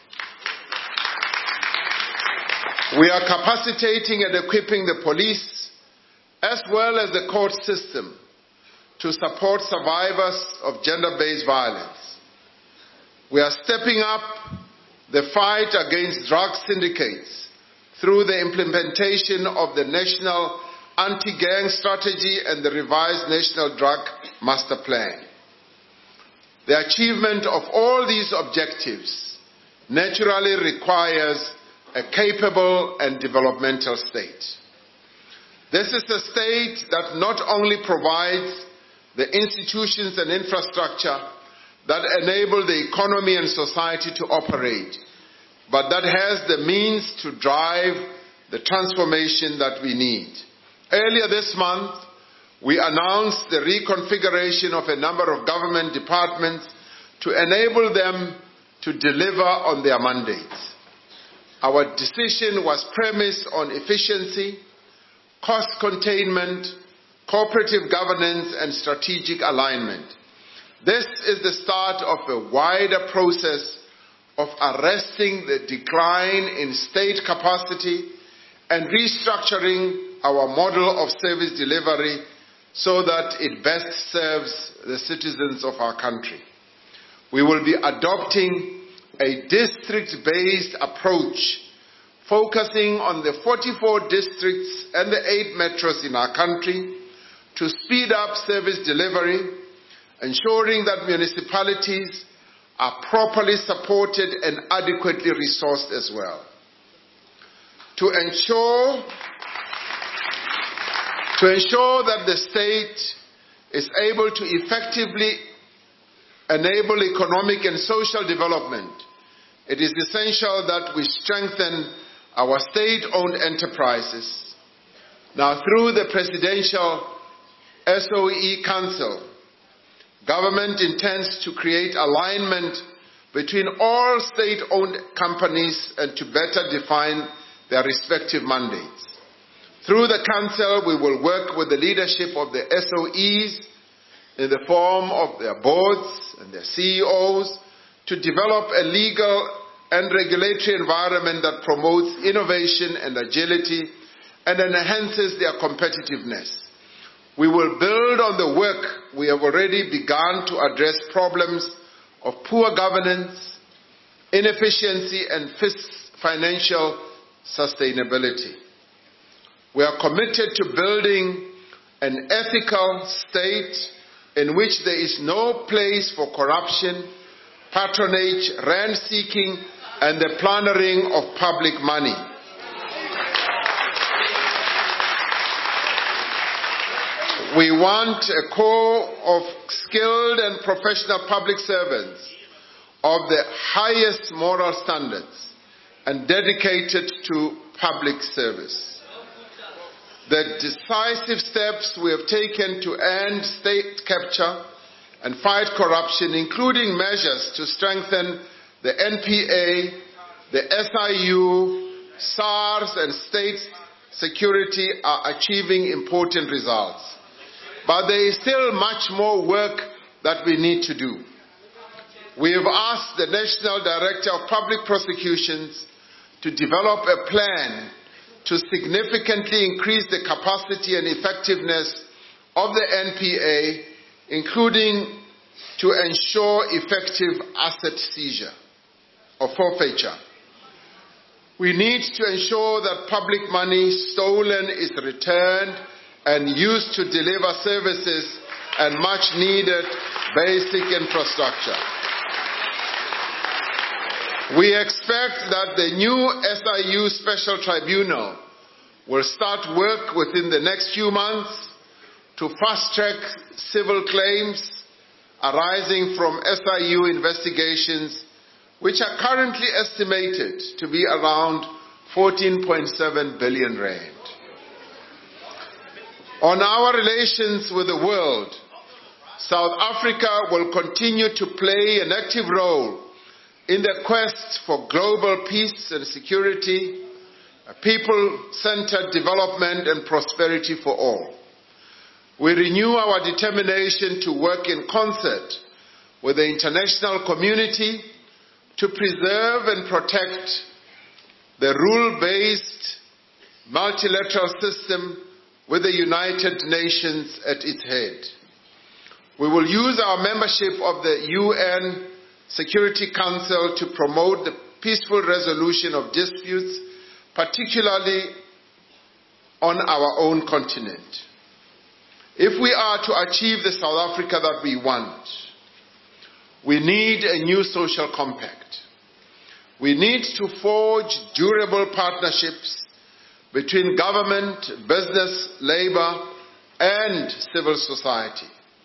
We are capacitating and equipping the police as well as the court system to support survivors of gender-based violence. We are stepping up the fight against drug syndicates through the implementation of the National Anti-Gang Strategy and the revised National Drug Master Plan. The achievement of all these objectives naturally requires a capable and developmental state. This is a state that not only provides the institutions and infrastructure that enable the economy and society to operate, but that has the means to drive the transformation that we need. Earlier this month, we announced the reconfiguration of a number of government departments to enable them to deliver on their mandates. Our decision was premised on efficiency, cost containment, cooperative governance, and strategic alignment. This is the start of a wider process of arresting the decline in state capacity and restructuring our model of service delivery so that it best serves the citizens of our country. We will be adopting a district-based approach, focusing on the forty-four districts and the eight metros in our country to speed up service delivery, ensuring that municipalities are properly supported and adequately resourced as well. To ensure, to ensure that the state is able to effectively enable economic and social development, it is essential that we strengthen our state-owned enterprises. Now, through the Presidential S O E Council, government intends to create alignment between all state-owned companies and to better define their respective mandates. Through the Council, we will work with the leadership of the S O Es in the form of their boards and their C E Os to develop a legal and regulatory environment that promotes innovation and agility and enhances their competitiveness. We will build on the work we have already begun to address problems of poor governance, inefficiency, and financial sustainability. We are committed to building an ethical state in which there is no place for corruption, patronage, rent-seeking, and the plundering of public money. We want a corps of skilled and professional public servants of the highest moral standards and dedicated to public service. The decisive steps we have taken to end state capture and fight corruption, including measures to strengthen the N P A, the S I U, SARS, and state security, are achieving important results. But there is still much more work that we need to do. We have asked the National Director of Public Prosecutions to develop a plan to significantly increase the capacity and effectiveness of the N P A, including to ensure effective asset seizure or forfeiture. We need to ensure that public money stolen is returned and used to deliver services and much needed basic infrastructure. We expect that the new S I U Special Tribunal will start work within the next few months to fast-track civil claims arising from S I U investigations, which are currently estimated to be around fourteen point seven billion rand. On our relations with the world, South Africa will continue to play an active role in the quest for global peace and security, people-centered development and prosperity for all. We renew our determination to work in concert with the international community to preserve and protect the rule-based multilateral system with the United Nations at its head. We will use our membership of the U N Security Council to promote the peaceful resolution of disputes, particularly on our own continent. If we are to achieve the South Africa that we want, we need a new social compact. We need to forge durable partnerships between government, business, labor, and civil society.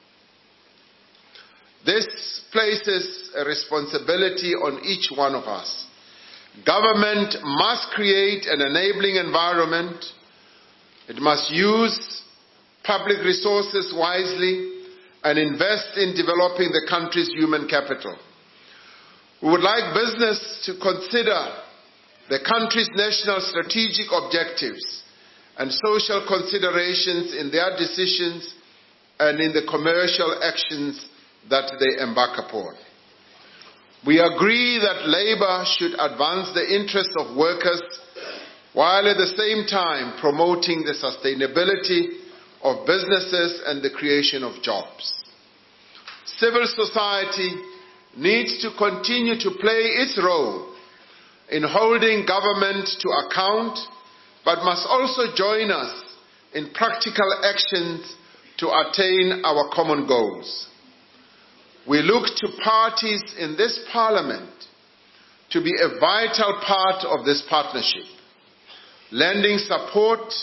This places a responsibility on each one of us. Government must create an enabling environment. It must use public resources wisely and invest in developing the country's human capital. We would like business to consider the country's national strategic objectives and social considerations in their decisions and in the commercial actions that they embark upon. We agree that labor should advance the interests of workers while at the same time promoting the sustainability of businesses and the creation of jobs. Civil society needs to continue to play its role in holding government to account, but must also join us in practical actions to attain our common goals. We look to parties in this Parliament to be a vital part of this partnership, lending support,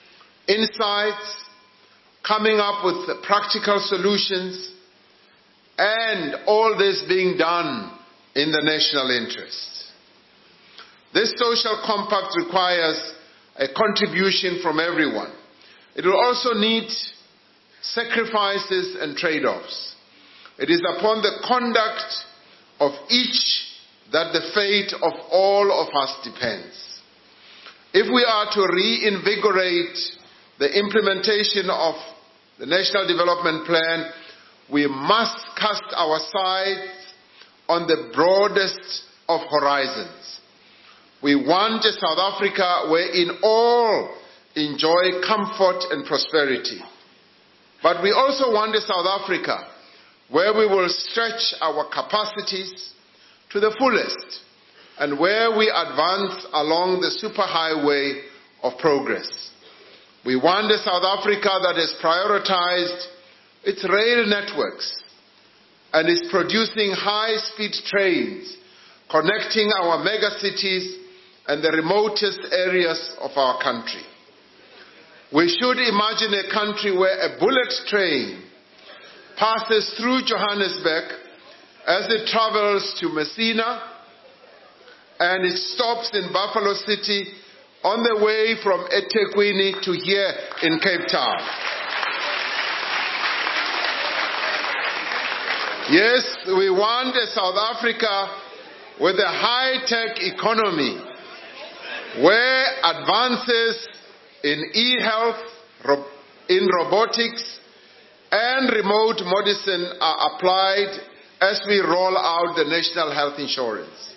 insights, coming up with practical solutions, and all this being done in the national interest. This social compact requires a contribution from everyone. It will also need sacrifices and trade-offs. It is upon the conduct of each that the fate of all of us depends. If we are to reinvigorate the implementation of the National Development Plan, we must cast our sights on the broadest of horizons. We want a South Africa wherein all enjoy comfort and prosperity. But we also want a South Africa where we will stretch our capacities to the fullest and where we advance along the superhighway of progress. We want a South Africa that has prioritized its rail networks and is producing high-speed trains connecting our megacities and the remotest areas of our country. We should imagine a country where a bullet train passes through Johannesburg as it travels to Messina and it stops in Buffalo City on the way from eThekwini to here in Cape Town. Yes, we want a South Africa with a high-tech economy where advances in e-health, in robotics, and remote medicine are applied as we roll out the national health insurance.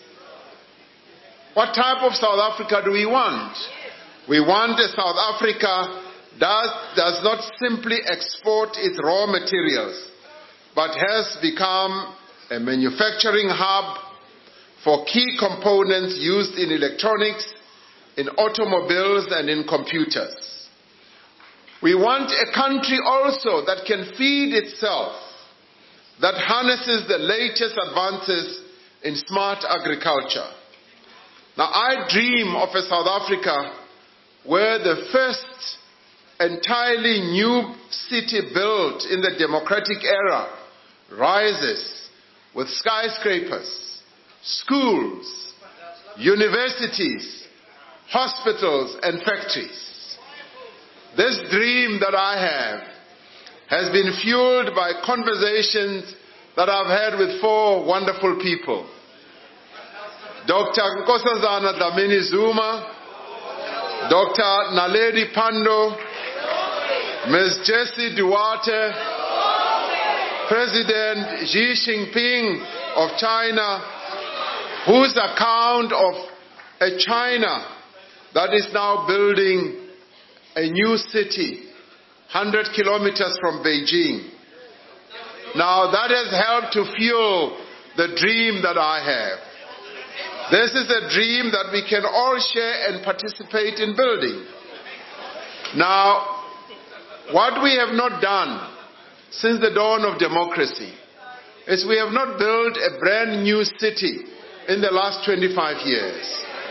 What type of South Africa do we want? We want a South Africa that does not simply export its raw materials, but has become a manufacturing hub for key components used in electronics, in automobiles, and in computers. We want a country also that can feed itself, that harnesses the latest advances in smart agriculture. Now, I dream of a South Africa where the first entirely new city built in the democratic era rises with skyscrapers, schools, universities, hospitals, and factories. This dream that I have has been fueled by conversations that I've had with four wonderful people. Doctor Nkosazana Dlamini Zuma, Doctor Naledi Pandor, Miz Jessie Duarte, President Xi Jinping of China, whose account of a China that is now building a new city, one hundred kilometers from Beijing. Now that has helped to fuel the dream that I have. This is a dream that we can all share and participate in building. Now, what we have not done since the dawn of democracy is we have not built a brand new city in the last twenty-five years.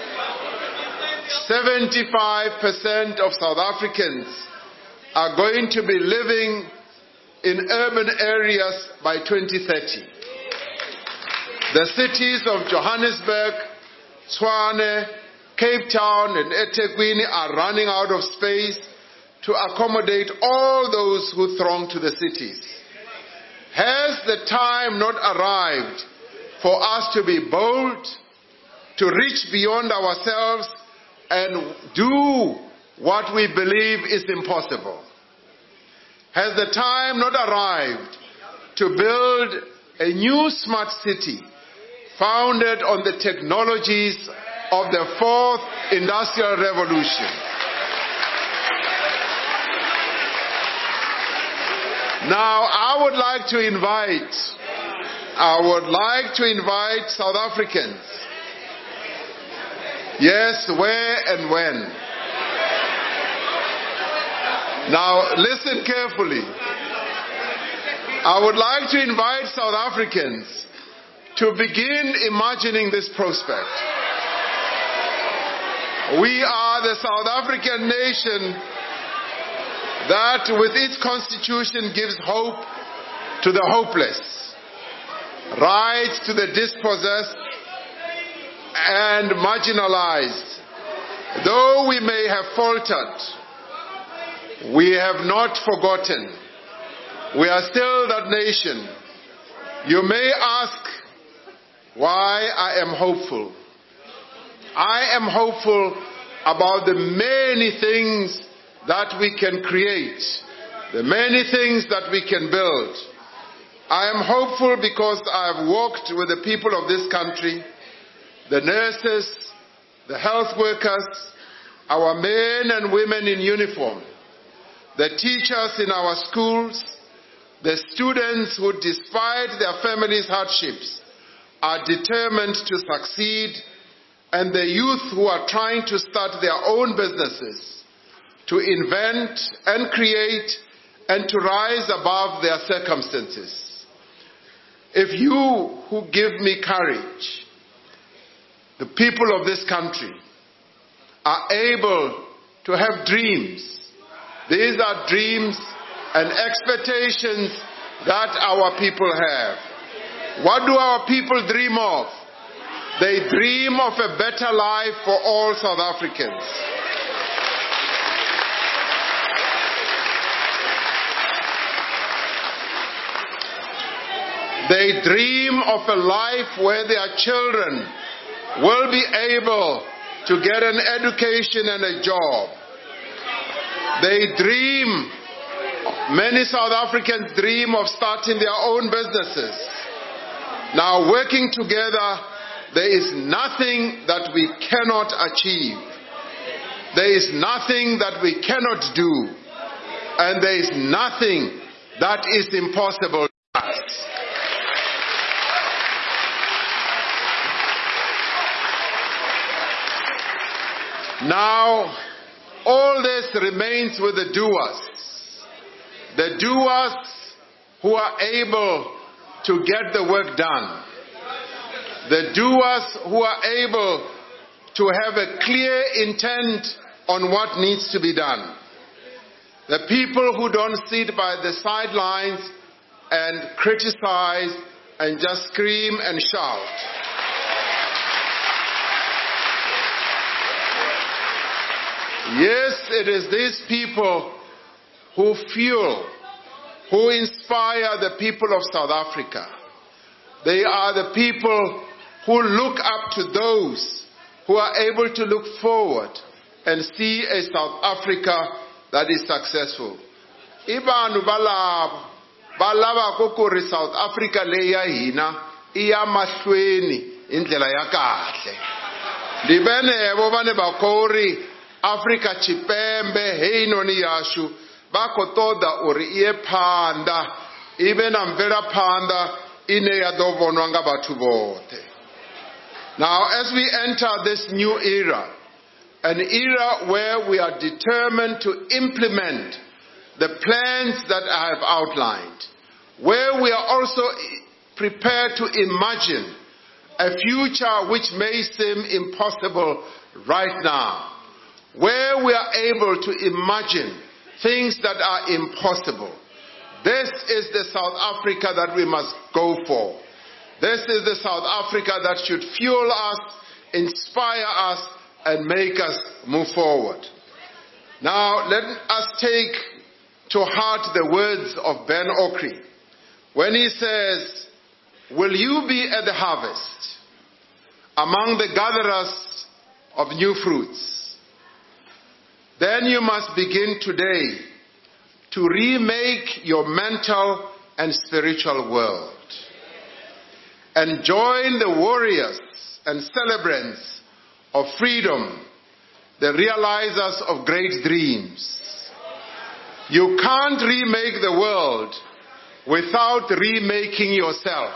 seventy-five percent of South Africans are going to be living in urban areas by twenty thirty. The cities of Johannesburg, Tshwane, Cape Town, and eThekwini are running out of space to accommodate all those who throng to the cities. Has the time not arrived for us to be bold, to reach beyond ourselves, and do what we believe is impossible? Has the time not arrived to build a new smart city founded on the technologies of the fourth industrial revolution? Now, I would like to invite, I would like to invite South Africans. Yes, where and when. Now, listen carefully. I would like to invite South Africans to begin imagining this prospect. We are the South African nation that with its constitution gives hope to the hopeless. rights to the dispossessed and marginalized. Though we may have faltered, we have not forgotten. We are still that nation. You may ask why I am hopeful. I am hopeful about the many things that we can create, the many things that we can build. I am hopeful because I have walked with the people of this country, the nurses, the health workers, our men and women in uniform, the teachers in our schools, the students who, despite their families' hardships, are determined to succeed, and the youth who are trying to start their own businesses, to invent and create and to rise above their circumstances. If you who give me courage, the people of this country, are able to have dreams, these are dreams and expectations that our people have. What do our people dream of? They dream of a better life for all South Africans. They dream of a life where their children will be able to get an education and a job. They dream, many South Africans dream of starting their own businesses. Now, working together, there is nothing that we cannot achieve. There is nothing that we cannot do. And there is nothing that is impossible to us. Now, all this remains with the doers. The doers who are able to get the work done. The doers who are able to have a clear intent on what needs to be done. The people who don't sit by the sidelines and criticize and just scream and shout. Yes, it is these people who fuel, who inspire the people of South Africa. They are the people who look up to those who are able to look forward and see a South Africa that is successful. Ibanu balab balaba kokori South Africa leya hina iya mahlweni indlela ya kahle. Libene bo bane bakori Africa chipembe heinoni yashu bakotoda uri iye phanda ibe na mvela phanda ine ya dovonwa nga bathu bote. Now, as we enter this new era, an era where we are determined to implement the plans that I have outlined, where we are also prepared to imagine a future which may seem impossible right now, where we are able to imagine things that are impossible. This is the South Africa that we must go for. This is the South Africa that should fuel us, inspire us, and make us move forward. Now, let us take to heart the words of Ben Okri when he says, "Will you be at the harvest among the gatherers of new fruits? Then you must begin today to remake your mental and spiritual world. And join the warriors and celebrants of freedom, the realizers of great dreams. You can't remake the world without remaking yourself.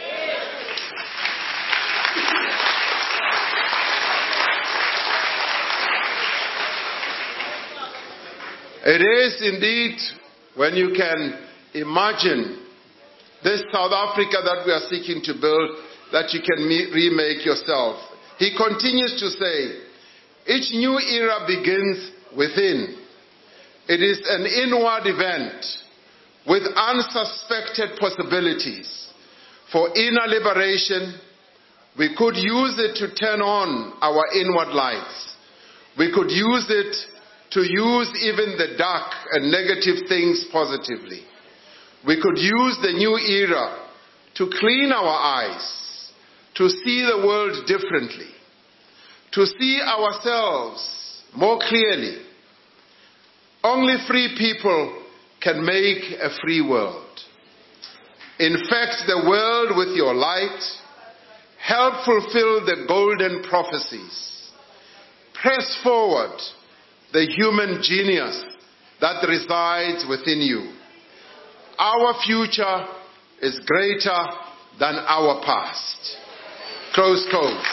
It is indeed when you can imagine this South Africa that we are seeking to build that you can me- remake yourself." He continues to say, "Each new era begins within. It is an inward event with unsuspected possibilities. for inner liberation. We could use it to turn on our inward lights. We could use it to use even the dark and negative things positively. We could use the new era to clean our eyes, to see the world differently, to see ourselves more clearly. Only free people can make a free world. Infect the world with your light. Help fulfill the golden prophecies. Press forward the human genius that resides within you. Our future is greater than our past. Close quotes.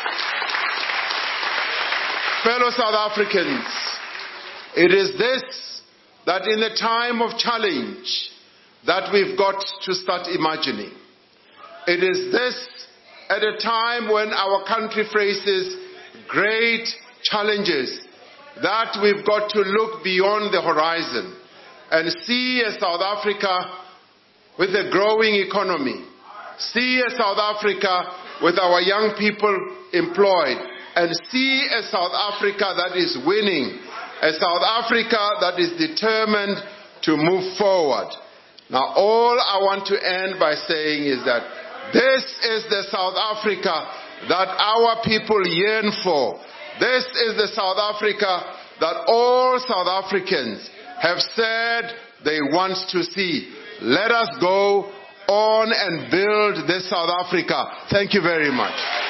Fellow South Africans, it is this that in the time of challenge that we've got to start imagining. It is this at a time when our country faces great challenges that we've got to look beyond the horizon and see a South Africa with a growing economy, see a South Africa with our young people employed, and see a South Africa that is winning, a South Africa that is determined to move forward. Now, all I want to end by saying is that this is the South Africa that our people yearn for. This is the South Africa that all South Africans have said they want to see. Let us go on and build this South Africa. Thank you very much.